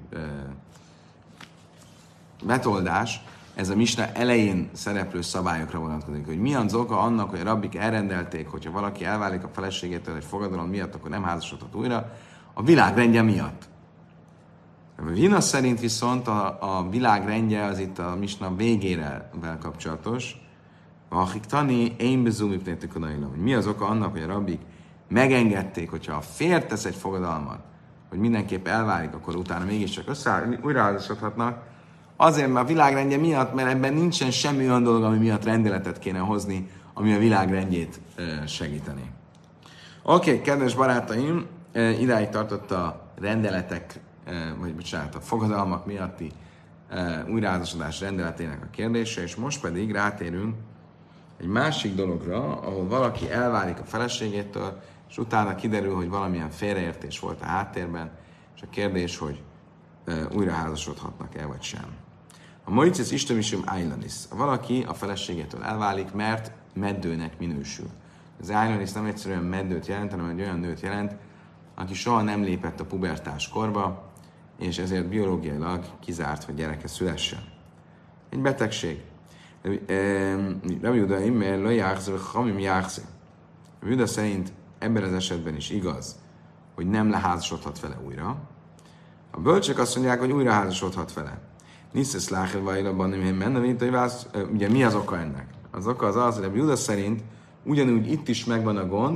betoldás, ez a misna elején szereplő szabályokra vonatkozik, hogy mi az oka annak, hogy a rabbik elrendelték, hogyha valaki elválik a feleségétől egy fogadalom miatt, akkor nem házasodhat újra, a világrendje miatt. A Vina szerint viszont a világrendje az itt a misna végével kapcsolatos. Akik tani, én bezúmipnétek odaillom, hogy mi az oka annak, hogy a rabbik megengedték, hogyha a férj tesz egy fogadalmat, hogy mindenképp elválik, akkor utána mégiscsak újra házasodhatnak. Azért, mert a világrendje miatt, mert ebben nincsen semmi olyan dolog, ami miatt rendeletet kéne hozni, ami a világrendjét segíteni. Oké, kedves barátaim, idáig tartott a rendeletek, a fogadalmak miatti újraházasodás rendeletének a kérdése, és most pedig rátérünk egy másik dologra, ahol valaki elválik a feleségétől, és utána kiderül, hogy valamilyen félreértés volt a háttérben, és a kérdés, hogy újra házasodhatnak-e, vagy sem. A Moices Istemisum Ailanis. Valaki a feleségétől elválik, mert meddőnek minősül. Az Ailanis nem egyszerűen meddőt jelent, hanem egy olyan nőt jelent, aki soha nem lépett a pubertás korba, és ezért biológiailag kizárt, hogy gyereke szülessen. Egy betegség. Rabbi Juda immer lo jáxzer, hamim jáxzer. Rabbi Juda szerint ebben az esetben is igaz, hogy nem leházasodhat vele újra. A bölcsek azt mondják, hogy újra házasodhat vele. Niszesz lácher vajlabban nem menne, mint hogy ugye mi az oka ennek? Az oka az, hogy Rabbi Juda szerint ugyanúgy itt is megvan a gond,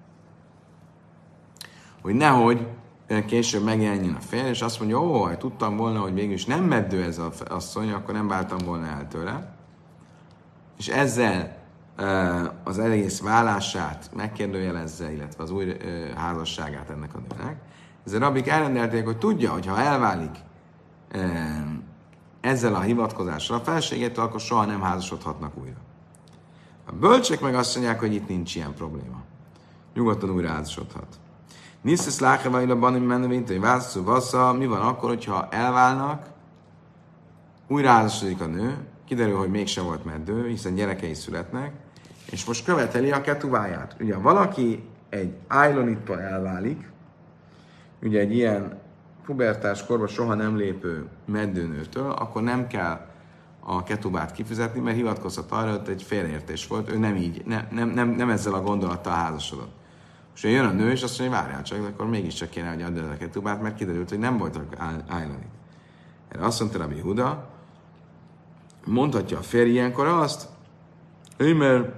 hogy nehogy később megjelenjen a férj, és azt mondja, ha tudtam volna, hogy mégis nem meddő ez az asszony, akkor nem váltam volna el tőle. És ezzel az egész vállását megkérdőjelezze, illetve az új házasságát ennek a nőnek. Ezzel rabbik elrendelték, hogy tudja, hogy ha elválik ezzel a hivatkozással a feleségétől, akkor soha nem házasodhatnak újra. A bölcsek meg azt mondják, hogy itt nincs ilyen probléma. Nyugodtan újra házasodhat. Niszesz láhevajla banim mennevéntői vászú vassza, mi van akkor, hogyha elválnak, újra házasodik a nő, kiderül, hogy mégsem volt meddő, hiszen gyerekei születnek, és most követeli a ketuváját. Ugye, valaki egy ájlonittól elválik, ugye egy ilyen pubertás korban soha nem lépő meddőnőtől, akkor nem kell a ketubát kifizetni, mert hivatkozhat arra, hogy egy félreértés volt, ő nem így, nem ezzel a gondolattal házasodott. És jön a nő, és azt mondja, hogy várjál csak, akkor mégiscsak kéne, hogy add el a ketubát, mert kiderült, hogy nem voltak ájlonit. Erre azt mondta Rabbi Huda, mondhatja a férj ilyenkor azt, Ömer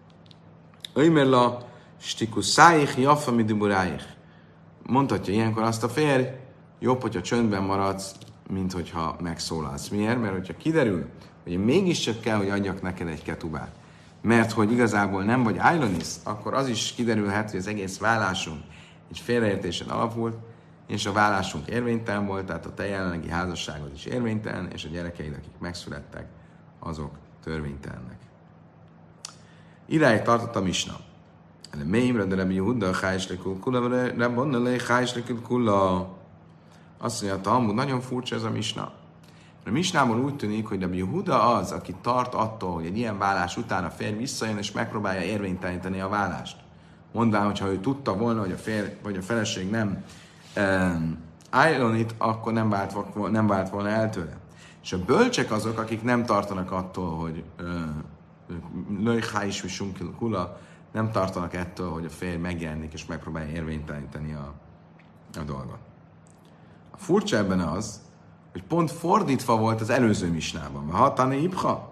la stikuszáich jafa miduburáich. Mondhatja ilyenkor azt a férj, jobb, hogyha csöndben maradsz, mint hogyha megszólalsz. Miért? Mert hogyha kiderül, hogy mégiscsak kell, hogy adjak neked egy ketubát, mert hogy igazából nem vagy ájlonis, akkor az is kiderülhet, hogy az egész vállásunk egy félreértésen alapult, és a vállásunk érvénytelen volt, tehát a te jelenlegi házasságod is érvénytelen, és a gyerekeid, akik megszülettek, azok törvénytelenek. Idáig tartott a misna. Meimre de Rabbi Yehuda chájslekül kula, Rabbonna le chájslekül kula. Azt mondja, a Talmud, nagyon furcsa ez a misna. A misnából úgy tűnik, hogy Rabbi Yehuda az, aki tart attól, hogy egy ilyen vállás után a férj visszajön, és megpróbálja érvényteleníteni a vállást. Mondván, hogyha ő tudta volna, hogy a férj vagy a feleség nem ájlonit, akkor nem vált volna el tőle. És a bölcsek azok, akik nem tartanak attól, hogy lőjhá is visunkel kula, nem tartanak ettől, hogy a férj megjelenik és megpróbálja érvényteleníteni a dolgot. A furcsa ebben az, hogy pont fordítva volt az előző misnában. Ha tani ibha?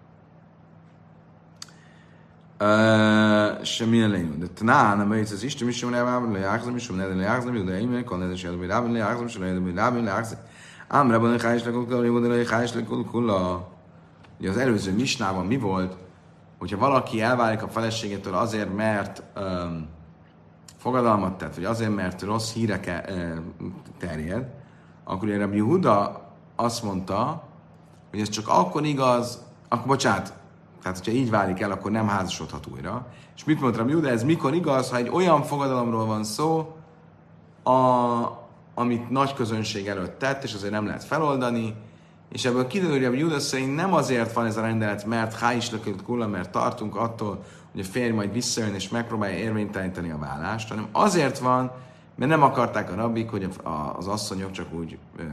Semmilyen lényeg. De tanán, amelyik az Isten misum nevában lejágzom, misum nevében lejágzom, de én kon ez is előbb rában lejágzom, misum nevében lejágzom. Ám rában lejágzom, ugye az előző misnában mi volt, hogyha valaki elválik a feleségétől azért, mert fogadalmat tett, vagy azért, mert rossz hírek terjed, akkor Rabbi Yehuda azt mondta, hogy ez csak akkor igaz, akkor bocsánat, tehát hogyha így válik el, akkor nem házasodhat újra. És mit mondta Rabbi Yehuda, ez mikor igaz, ha egy olyan fogadalomról van szó, amit nagy közönség előtt tett, és azért nem lehet feloldani, és ebből kiderül, hogy Rabbi Yehuda szerint nem azért van ez a rendelet, mert há is lökött kula, mert tartunk attól, hogy a férj majd visszajön és megpróbálja érvényteleníteni a vállást, hanem azért van, mert nem akarták a rabbik, hogy az asszonyok csak úgy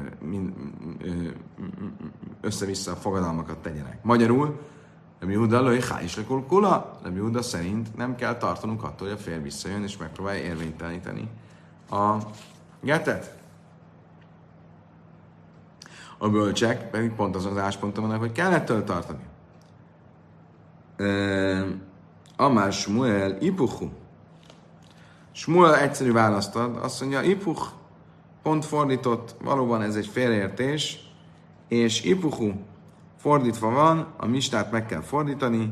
össze-vissza a fogadalmakat tegyenek. Magyarul, Rabbi Yehuda lőj há is lökött kula, Rabbi Yehuda szerint nem kell tartanunk attól, hogy a férj visszajön és megpróbálja érvényteleníteni a getet. A bölcsek pedig pont azon az állásponton vannak, hogy kell ettől tartani. Amár Shmuel ipuchu. Shmuel egyszerű választ ad, azt mondja, ipuch, pont fordított, valóban ez egy félreértés, és ipuchu fordítva van, a mistát meg kell fordítani.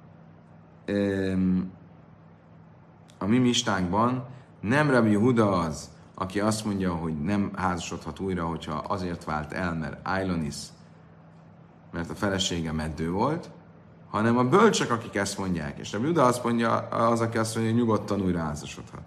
A mi mistánkban nem Rabbi Yehuda az, aki azt mondja, hogy nem házasodhat újra, hogyha azért vált el, mert ájlonis, mert a felesége meddő volt, hanem a bölcsek, akik ezt mondják. És Rabbi Juda azt mondja, az, aki azt mondja, hogy nyugodtan újra házasodhat.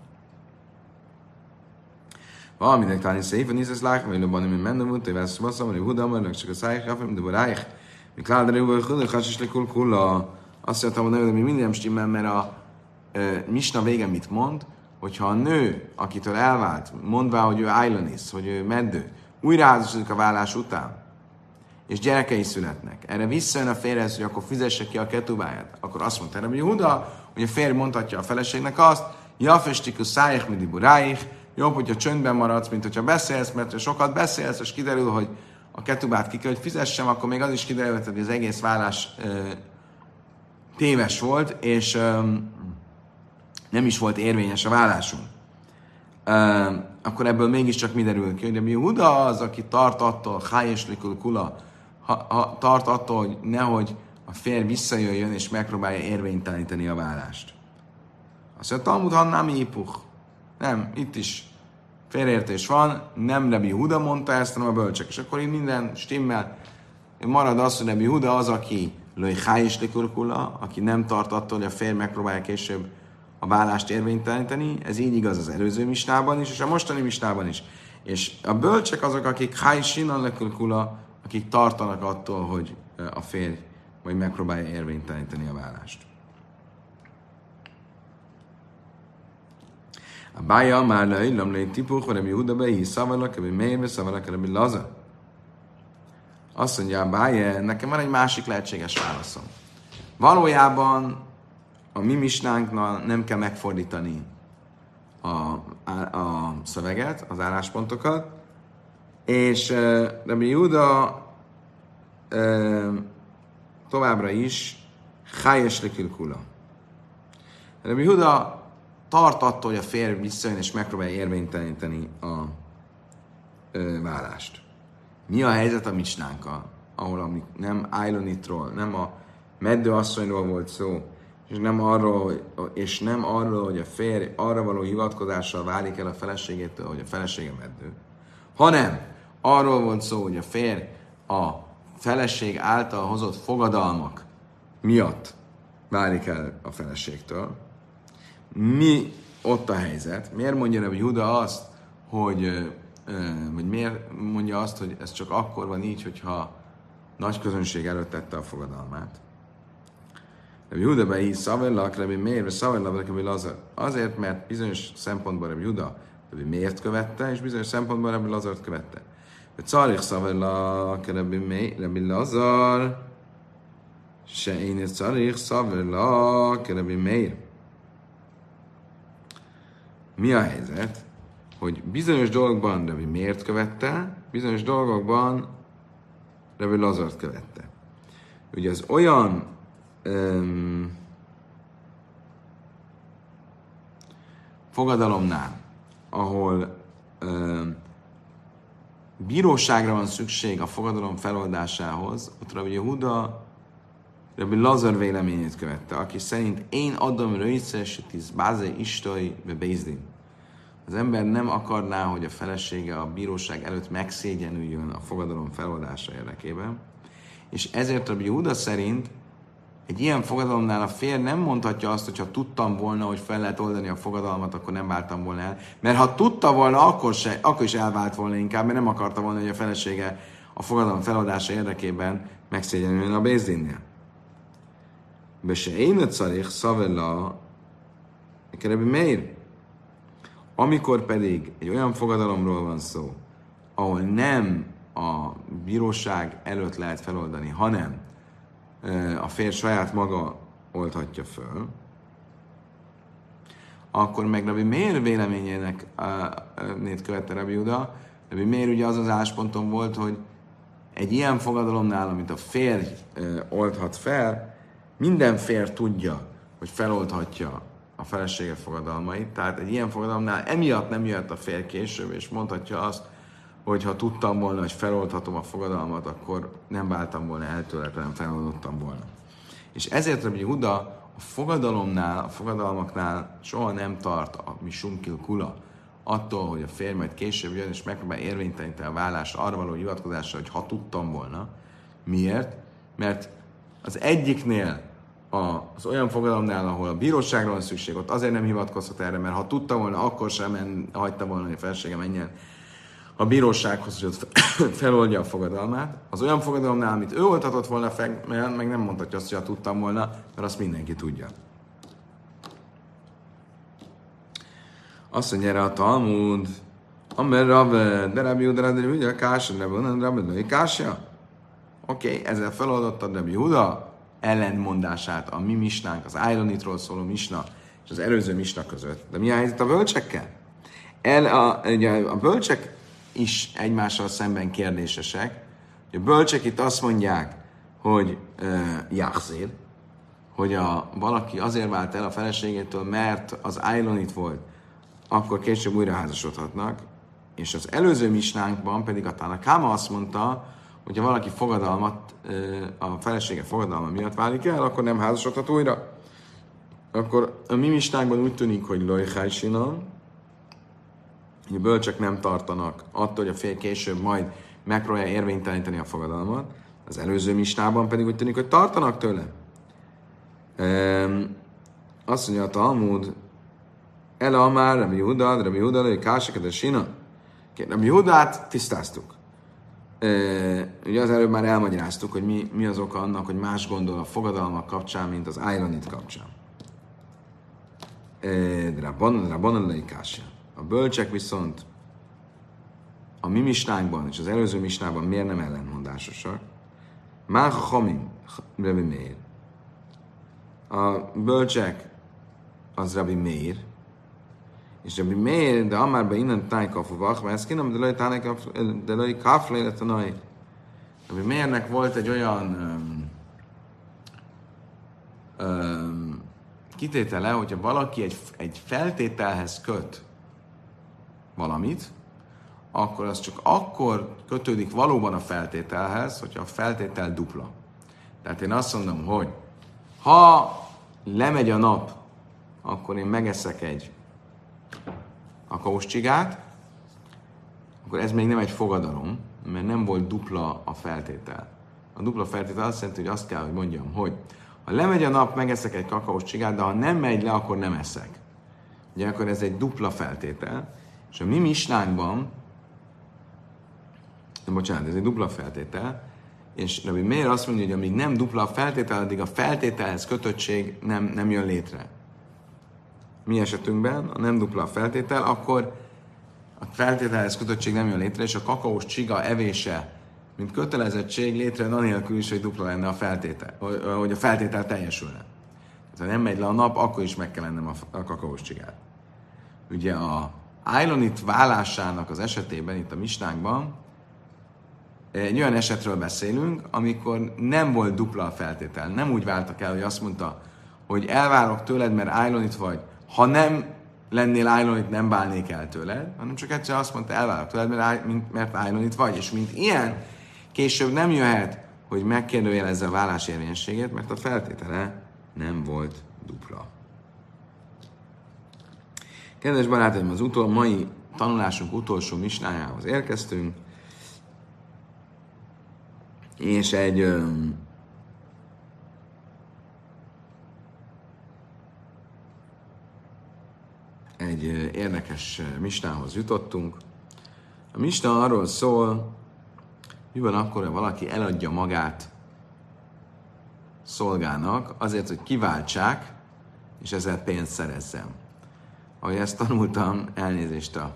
Valaminek talán szépen néz, ezt látjuk, hogy lobban nem mennem, hogy vesz basszam, hogy Huda, mert csak a szájkafem, de barájk, mi kládra jó, hogy hasonlás lekul kulla. Azt mondtam, hogy mi minden nem stimmel, mert a misna vége mit mond, hogyha a nő, akitől elvált, mondvá, hogy ő Ailonis, hogy ő meddő, újra házasodik a vállás után, és gyerekei születnek. Erre visszajön a férjhez, hogy akkor fizesse ki a ketubáját. Akkor azt mondta hogy Huda, hogy a férj mondhatja a feleségnek azt, Jafestikus szájek midi buráik, jobb, hogyha csöndben maradsz, mint hogyha beszélsz, mert ha sokat beszélsz, és kiderül, hogy a ketubát ki kell, hogy fizessem, akkor még az is kiderül, hogy az egész vállás téves volt, és nem is volt érvényes a vállásunk. Akkor ebből mégiscsak mi derül ki, hogy a Huda az, aki tart attól, hájeslikul kula, tart attól, hogy nehogy a férj visszajöjjön, és megpróbálja érvényteleníteni a vállást. Azt mondja, Talmud Hannám Ipuch. Nem, itt is félreértés van, nem Rabbi Huda mondta ezt, hanem a bölcsek. És akkor így minden stimmel. Marad az, hogy Rabbi Huda az, aki lőj hájeslikul kula, aki nem tart attól, hogy a férj megpróbálja később a vállást érvényteleníteni, ez így igaz az előző misnában is, és a mostani misnában is. És a bölcsek azok, akik hájsinan lekülkula, akik tartanak attól, hogy a férj majd megpróbálja érvényteleníteni a vállást. A bája már leillam lé tipuch, hogy Rabbi Huda behi szavalak, Rabbi Meir, szavalak, Rabbi Lazar. Azt mondja a bája, nekem van egy másik lehetséges válaszom. Valójában a mi misnánknál nem kell megfordítani a szöveget, az álláspontokat, és Rabbi Huda továbbra is chájes lekülkula. Rabbi Huda tart attól, hogy a férj visszajön és megpróbálja érvényteleníteni a vállást. Mi a helyzet a misnánkkal, ahol nem Ailonitról, nem a meddőasszonyról volt szó, és nem arról, hogy a férj arra való hivatkozással válik el a feleségétől, hogy a felesége meddő, hanem arról volt szó, hogy a férj a feleség által hozott fogadalmak miatt válik el a feleségtől. Mi ott a helyzet? Miért mondja Rabbi Huda azt, hogy miért mondja azt, hogy ez csak akkor van így, hogyha nagy közönség előtt tette a fogadalmát? Rabbi Huda behi szavellak, Rabbi Meir, szavellak, Rabbi Lazar. Azért, mert bizonyos szempontból Rabbi Huda Rabbi Meirt követte, és bizonyos szempontból Rabbi Lazart követte. Carich szavellak, Rabbi Lazar, se én carich szavellak, Rabbi Meir. Mi a helyzet? Hogy bizonyos dolgokban Rabbi Meirt követte, bizonyos dolgokban Rabbi Lazart követte. Ugye az olyan fogadalomnál, ahol bíróságra van szükség a fogadalom feloldásához, ott Rabbi Huda Rabbi Lazar véleményét követte, aki szerint én adom röjszes, tíz báze istai be Bézdin. Az ember nem akarná, hogy a felesége a bíróság előtt megszégyenüljön a fogadalom feloldása érdekében, és ezért Rabbi Huda szerint egy ilyen fogadalomnál a férj nem mondhatja azt, hogy ha tudtam volna, hogy fel lehet oldani a fogadalmat, akkor nem váltam volna el. Mert ha tudta volna, akkor is elvált volna inkább, mert nem akarta volna, hogy a felesége a fogadalom feloldása érdekében megszégyenüljön a Bézdinnél. Be se én carich szavella Rabbi Meir. Amikor pedig egy olyan fogadalomról van szó, ahol nem a bíróság előtt lehet feloldani, hanem a férj saját maga oldhatja föl, akkor meg Rabbi Meir véleményének követte Rabbi Huda. Rabbi Meir ugye az állásponton volt, hogy egy ilyen fogadalomnál, amit a férj oldhat fel, minden férj tudja, hogy feloldhatja a felesége fogadalmait. Tehát egy ilyen fogadalomnál emiatt nem jöhet a férj később, és mondhatja azt, hogy ha tudtam volna, hogy feloldhatom a fogadalmat, akkor nem váltam volna el tőle, hanem feloldottam volna. És ezért Rabbi Huda a fogadalomnál, a fogadalmaknál soha nem tart a misunkil kula attól, hogy a férj majd később jön, és megpróbál érvényteleníteni a vállást arra való hivatkozásra, hogy ha tudtam volna. Miért? Mert az egyiknél az olyan fogadalomnál, ahol a bíróságra van szükség, ott azért nem hivatkozhat erre, mert ha tudta volna, akkor sem hagyta volna, hogy a felesége menjen a bírósághoz, hogy ott feloldja a fogadalmát. Az olyan fogadalomnál, amit ő oltatott volna fel, meg nem mondhatja azt, hogy ha tudtam volna, mert azt mindenki tudja. Azt mondja erre a Talmud, Amer Rave, de Rabbi Huda, de ugye Kásja, de Rabbi Kásja. Oké, ezzel feloldottad Rabbi Huda ellentmondását a mi misnánk, az Ironitról szóló misna és az előző misna között. De mi a helyzet a bölcsekkel? Ugye a bölcsek is egymással szemben kérdésesek. A bölcsek itt azt mondják, hogy jachzér, hogy valaki azért vált el a feleségétől, mert az Ironit volt, akkor később újra házasodhatnak. És az előző misnánkban pedig a Tanakáma azt mondta, hogy ha valaki fogadalmat, a felesége fogadalma miatt válik el, akkor nem házasodhat újra. Akkor a mi misnánkban úgy tűnik, hogy lojhájsina, hogy a bölcsek nem tartanak attól, hogy a fél később majd megpróbálja érvényteleníteni a fogadalmat. Az előző misnában pedig úgy tűnik, hogy tartanak tőle. Azt mondja a Talmud, Ela Amár, Rabbi Huda, hogy Káseket a Sina. Rabbi Hudát tisztáztuk. Ugye az előbb már elmagyaráztuk, hogy mi az oka annak, hogy más gondol a fogadalmak kapcsán, mint az Ironit kapcsán. Rabbanon Kásja. A bölcsek viszont a mi misnánkban és az előző misnában miért nem ellentmondásosak? Már Hamim, Rabbi Meir. A bölcsek az Rabbi Meir, és Rabbi Meir, de amárban innen tájkafuvach, mert ezt kínom, de lőj kafle lett a nai. Rabbi Meirnek volt egy olyan kitétele, hogyha valaki egy feltételhez köt valamit, akkor az csak akkor kötődik valóban a feltételhez, hogyha a feltétel dupla. Tehát én azt mondom, hogy ha lemegy a nap, akkor én megeszek egy kakaós csigát, akkor ez még nem egy fogadalom, mert nem volt dupla a feltétel. A dupla feltétel azt jelenti, hogy azt kell, hogy mondjam, hogy ha lemegy a nap, megeszek egy kakaós csigát, de ha nem megy le, akkor nem eszek. Ugye akkor ez egy dupla feltétel, és a mi misnánkban, ez egy dupla feltétel, és Rabbi Meir azt mondja, hogy amíg nem dupla a feltétel, addig a feltételhez kötöttség nem jön létre. Mi esetünkben, ha nem dupla a feltétel, akkor a feltételhez kötöttség nem jön létre, és a kakaós csiga evése, mint kötelezettség létre, anélkül is, hogy dupla lenne a feltétel, hogy a feltétel teljesülne. Ha nem megy le a nap, akkor is meg kell lennem a kakaós csigát. Ugye a Ironit válásának az esetében, itt a misnánkban, egy olyan esetről beszélünk, amikor nem volt dupla a feltétel. Nem úgy váltak el, hogy azt mondta, hogy elvárok tőled, mert Ironit vagy. Ha nem lennél Ironit, nem válnék el tőled, hanem csak egyszer azt mondta, elvárok tőled, mert Ironit vagy. És mint ilyen, később nem jöhet, hogy megkérdőjelezze a vállás érvényességét, mert a feltétele nem volt dupla. Kedves barátaim, az mai tanulásunk utolsó misnájához érkeztünk, és egy érdekes misnához jutottunk. A misna arról szól, mi van akkor, ha valaki eladja magát szolgának azért, hogy kiváltsák, és ezzel pénzt szerezzem. Ahogy ezt tanultam, elnézést a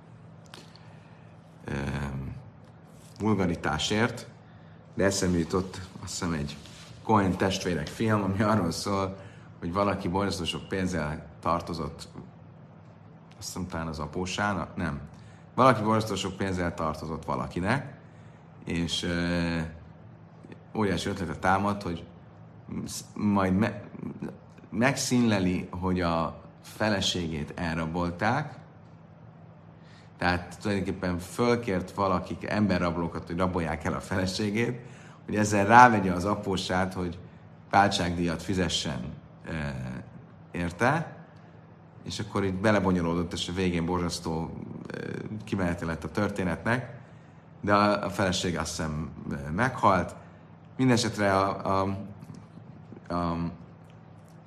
vulgaritásért, de eszembe jutott, azt hiszem, egy Cohen testvérek film, ami arról szól, hogy valaki borzasztó sok pénzzel tartozott, azt hiszem talán az apósának, nem. Valaki borzasztó sok pénzzel tartozott valakinek, és óriási ötlete támad, hogy majd megszínleli, hogy a feleségét elrabolták, tehát tulajdonképpen fölkért valakik emberrablókat, hogy rabolják el a feleségét, hogy ezzel rávegye az apósát, hogy váltságdíjat fizessen érte, és akkor itt belebonyolódott, és a végén borzasztó kimenete lett a történetnek, de a feleség azt hiszem meghalt. Mindenesetre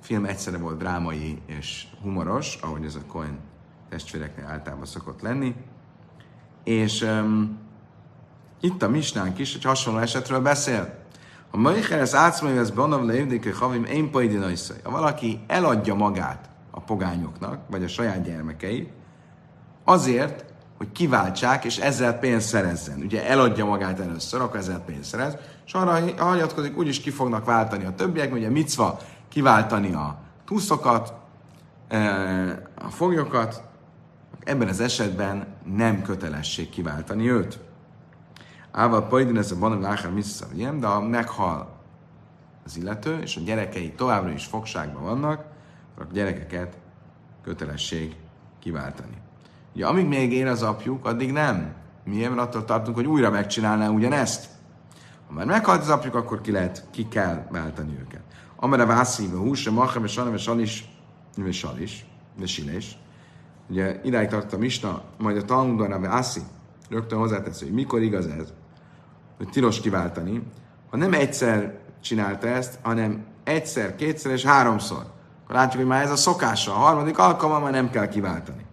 film egyszerre volt drámai és humoros, ahogy ez a Coen testvéreknél általában szokott lenni. És itt a misnánk is egy hasonló esetről beszél. A Maicheres átszmai vesz Bonav leívdéke havim én paidinajszai. Ha valaki eladja magát a pogányoknak, vagy a saját gyermekeit, azért, hogy kiváltsák, és ezzel pénzt szerezzen. Ugye eladja magát először, akkor ezzel pénzt szerez, és arra hagyatkozik, úgyis ki fognak váltani a többiek, ugye micva kiváltani a túszokat, a foglyokat, ebben az esetben nem kötelesség kiváltani őt. Ával pajdin ez a banom láhár misszavjem, de ha meghal az illető, és a gyerekei továbbra is fogságban vannak, akkor a gyerekeket kötelesség kiváltani. Ugye, amíg még él az apjuk, addig nem. Miért? Mert attól tartunk, hogy újra megcsinálná ugyanezt. Ha már meghalt az apjuk, akkor ki kell váltani őket. Amire vászíve húsra, machem, és sanem, és salis. Ugye idáig tart a misna, majd a Talmudban a Vászi rögtön hozzátesz, hogy mikor igaz ez, hogy tilos kiváltani, ha nem egyszer csinálta ezt, hanem egyszer, kétszer és háromszor. Akkor látjuk, hogy már ez a szokása, a harmadik alkalommal már nem kell kiváltani.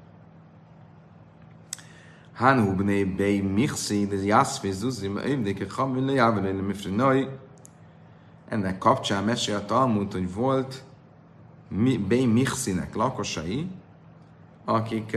Hanhubné bei mixi, de jászfész zuzim, évdéke hamile jávelele mifrinai. Ennek kapcsán mesél a Talmud, hogy volt bei mixinek lakosai, akik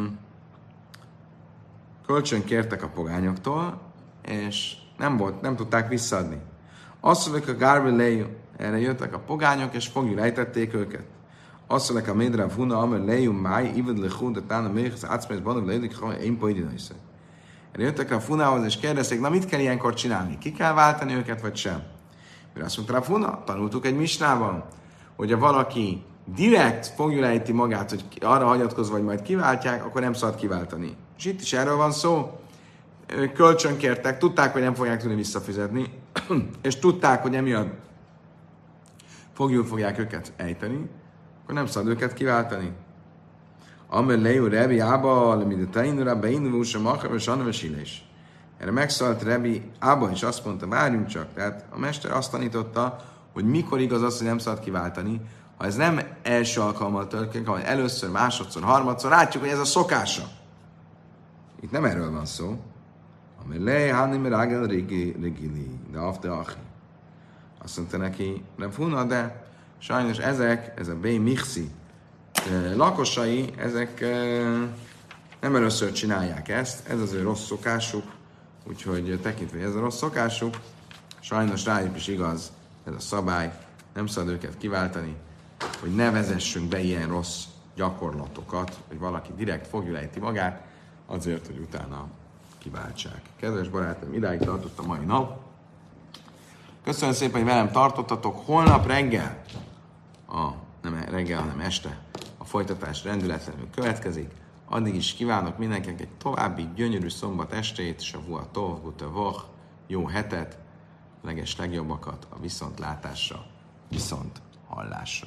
kölcsön kértek a pogányoktól, és nem tudták visszaadni. Azt mondják, a gárbi erre jöttek a pogányok, és fogjuk ejtették őket. Azt mondják, a médráv huna, amely lejjum máj, ívad lechú, de tána még az átszmész banab lejlik, ha én pojdina is. Erre jöttek a funához, és kérdezték, na mit kell ilyenkor csinálni? Ki kell váltani őket, vagy sem? Mert azt mondta, a funa, tanultuk egy misnában, hogy ha valaki direkt fogjulejti magát, hogy arra hagyatkozva, vagy majd kiváltják, akkor nem szabad kiváltani. És itt is erről van szó. Kölcsön kértek, tudták, hogy nem fogják tudni visszafizetni, és tudták, hogy emiatt fogjuk fogják őket ejteni, akkor nem szabad őket kiváltani. Amel lejú Rebi Ába, amit a tainura, beindulúsa, makar, és anna is. Erre megszólalt Rebi Ába, és azt mondta, várjunk csak. Tehát a mester azt tanította, hogy mikor igaz az, hogy nem szabad kiváltani. Ha ez nem első alkalommal történik, hanem először, másodszor, harmadszor, látjuk, hogy ez a szokása. Itt nem erről van szó. Amely lej, hanem rágel regili, de afte achi. Azt mondta neki, nem funa, de sajnos ez a Bei Mixi lakosai, ezek nem először csinálják ezt, ez az ő rossz szokásuk, úgyhogy tekintve, hogy ez a rossz szokásuk, sajnos rájuk is igaz ez a szabály, nem szabad őket kiváltani, hogy ne vezessünk be ilyen rossz gyakorlatokat, hogy valaki direkt fogjulejti magát, azért, hogy utána kiváltsák. Kedves barátom, idáig tartott a mai nap. Köszönöm szépen, hogy velem tartottatok. Holnap reggel, nem reggel, hanem este, a folytatás rendületlenül következik. Addig is kívánok mindenkinek egy további gyönyörű szombat estét, Shavua Tov, Gutevach, jó hetet, leges legjobbakat a viszontlátásra, viszont hallásra.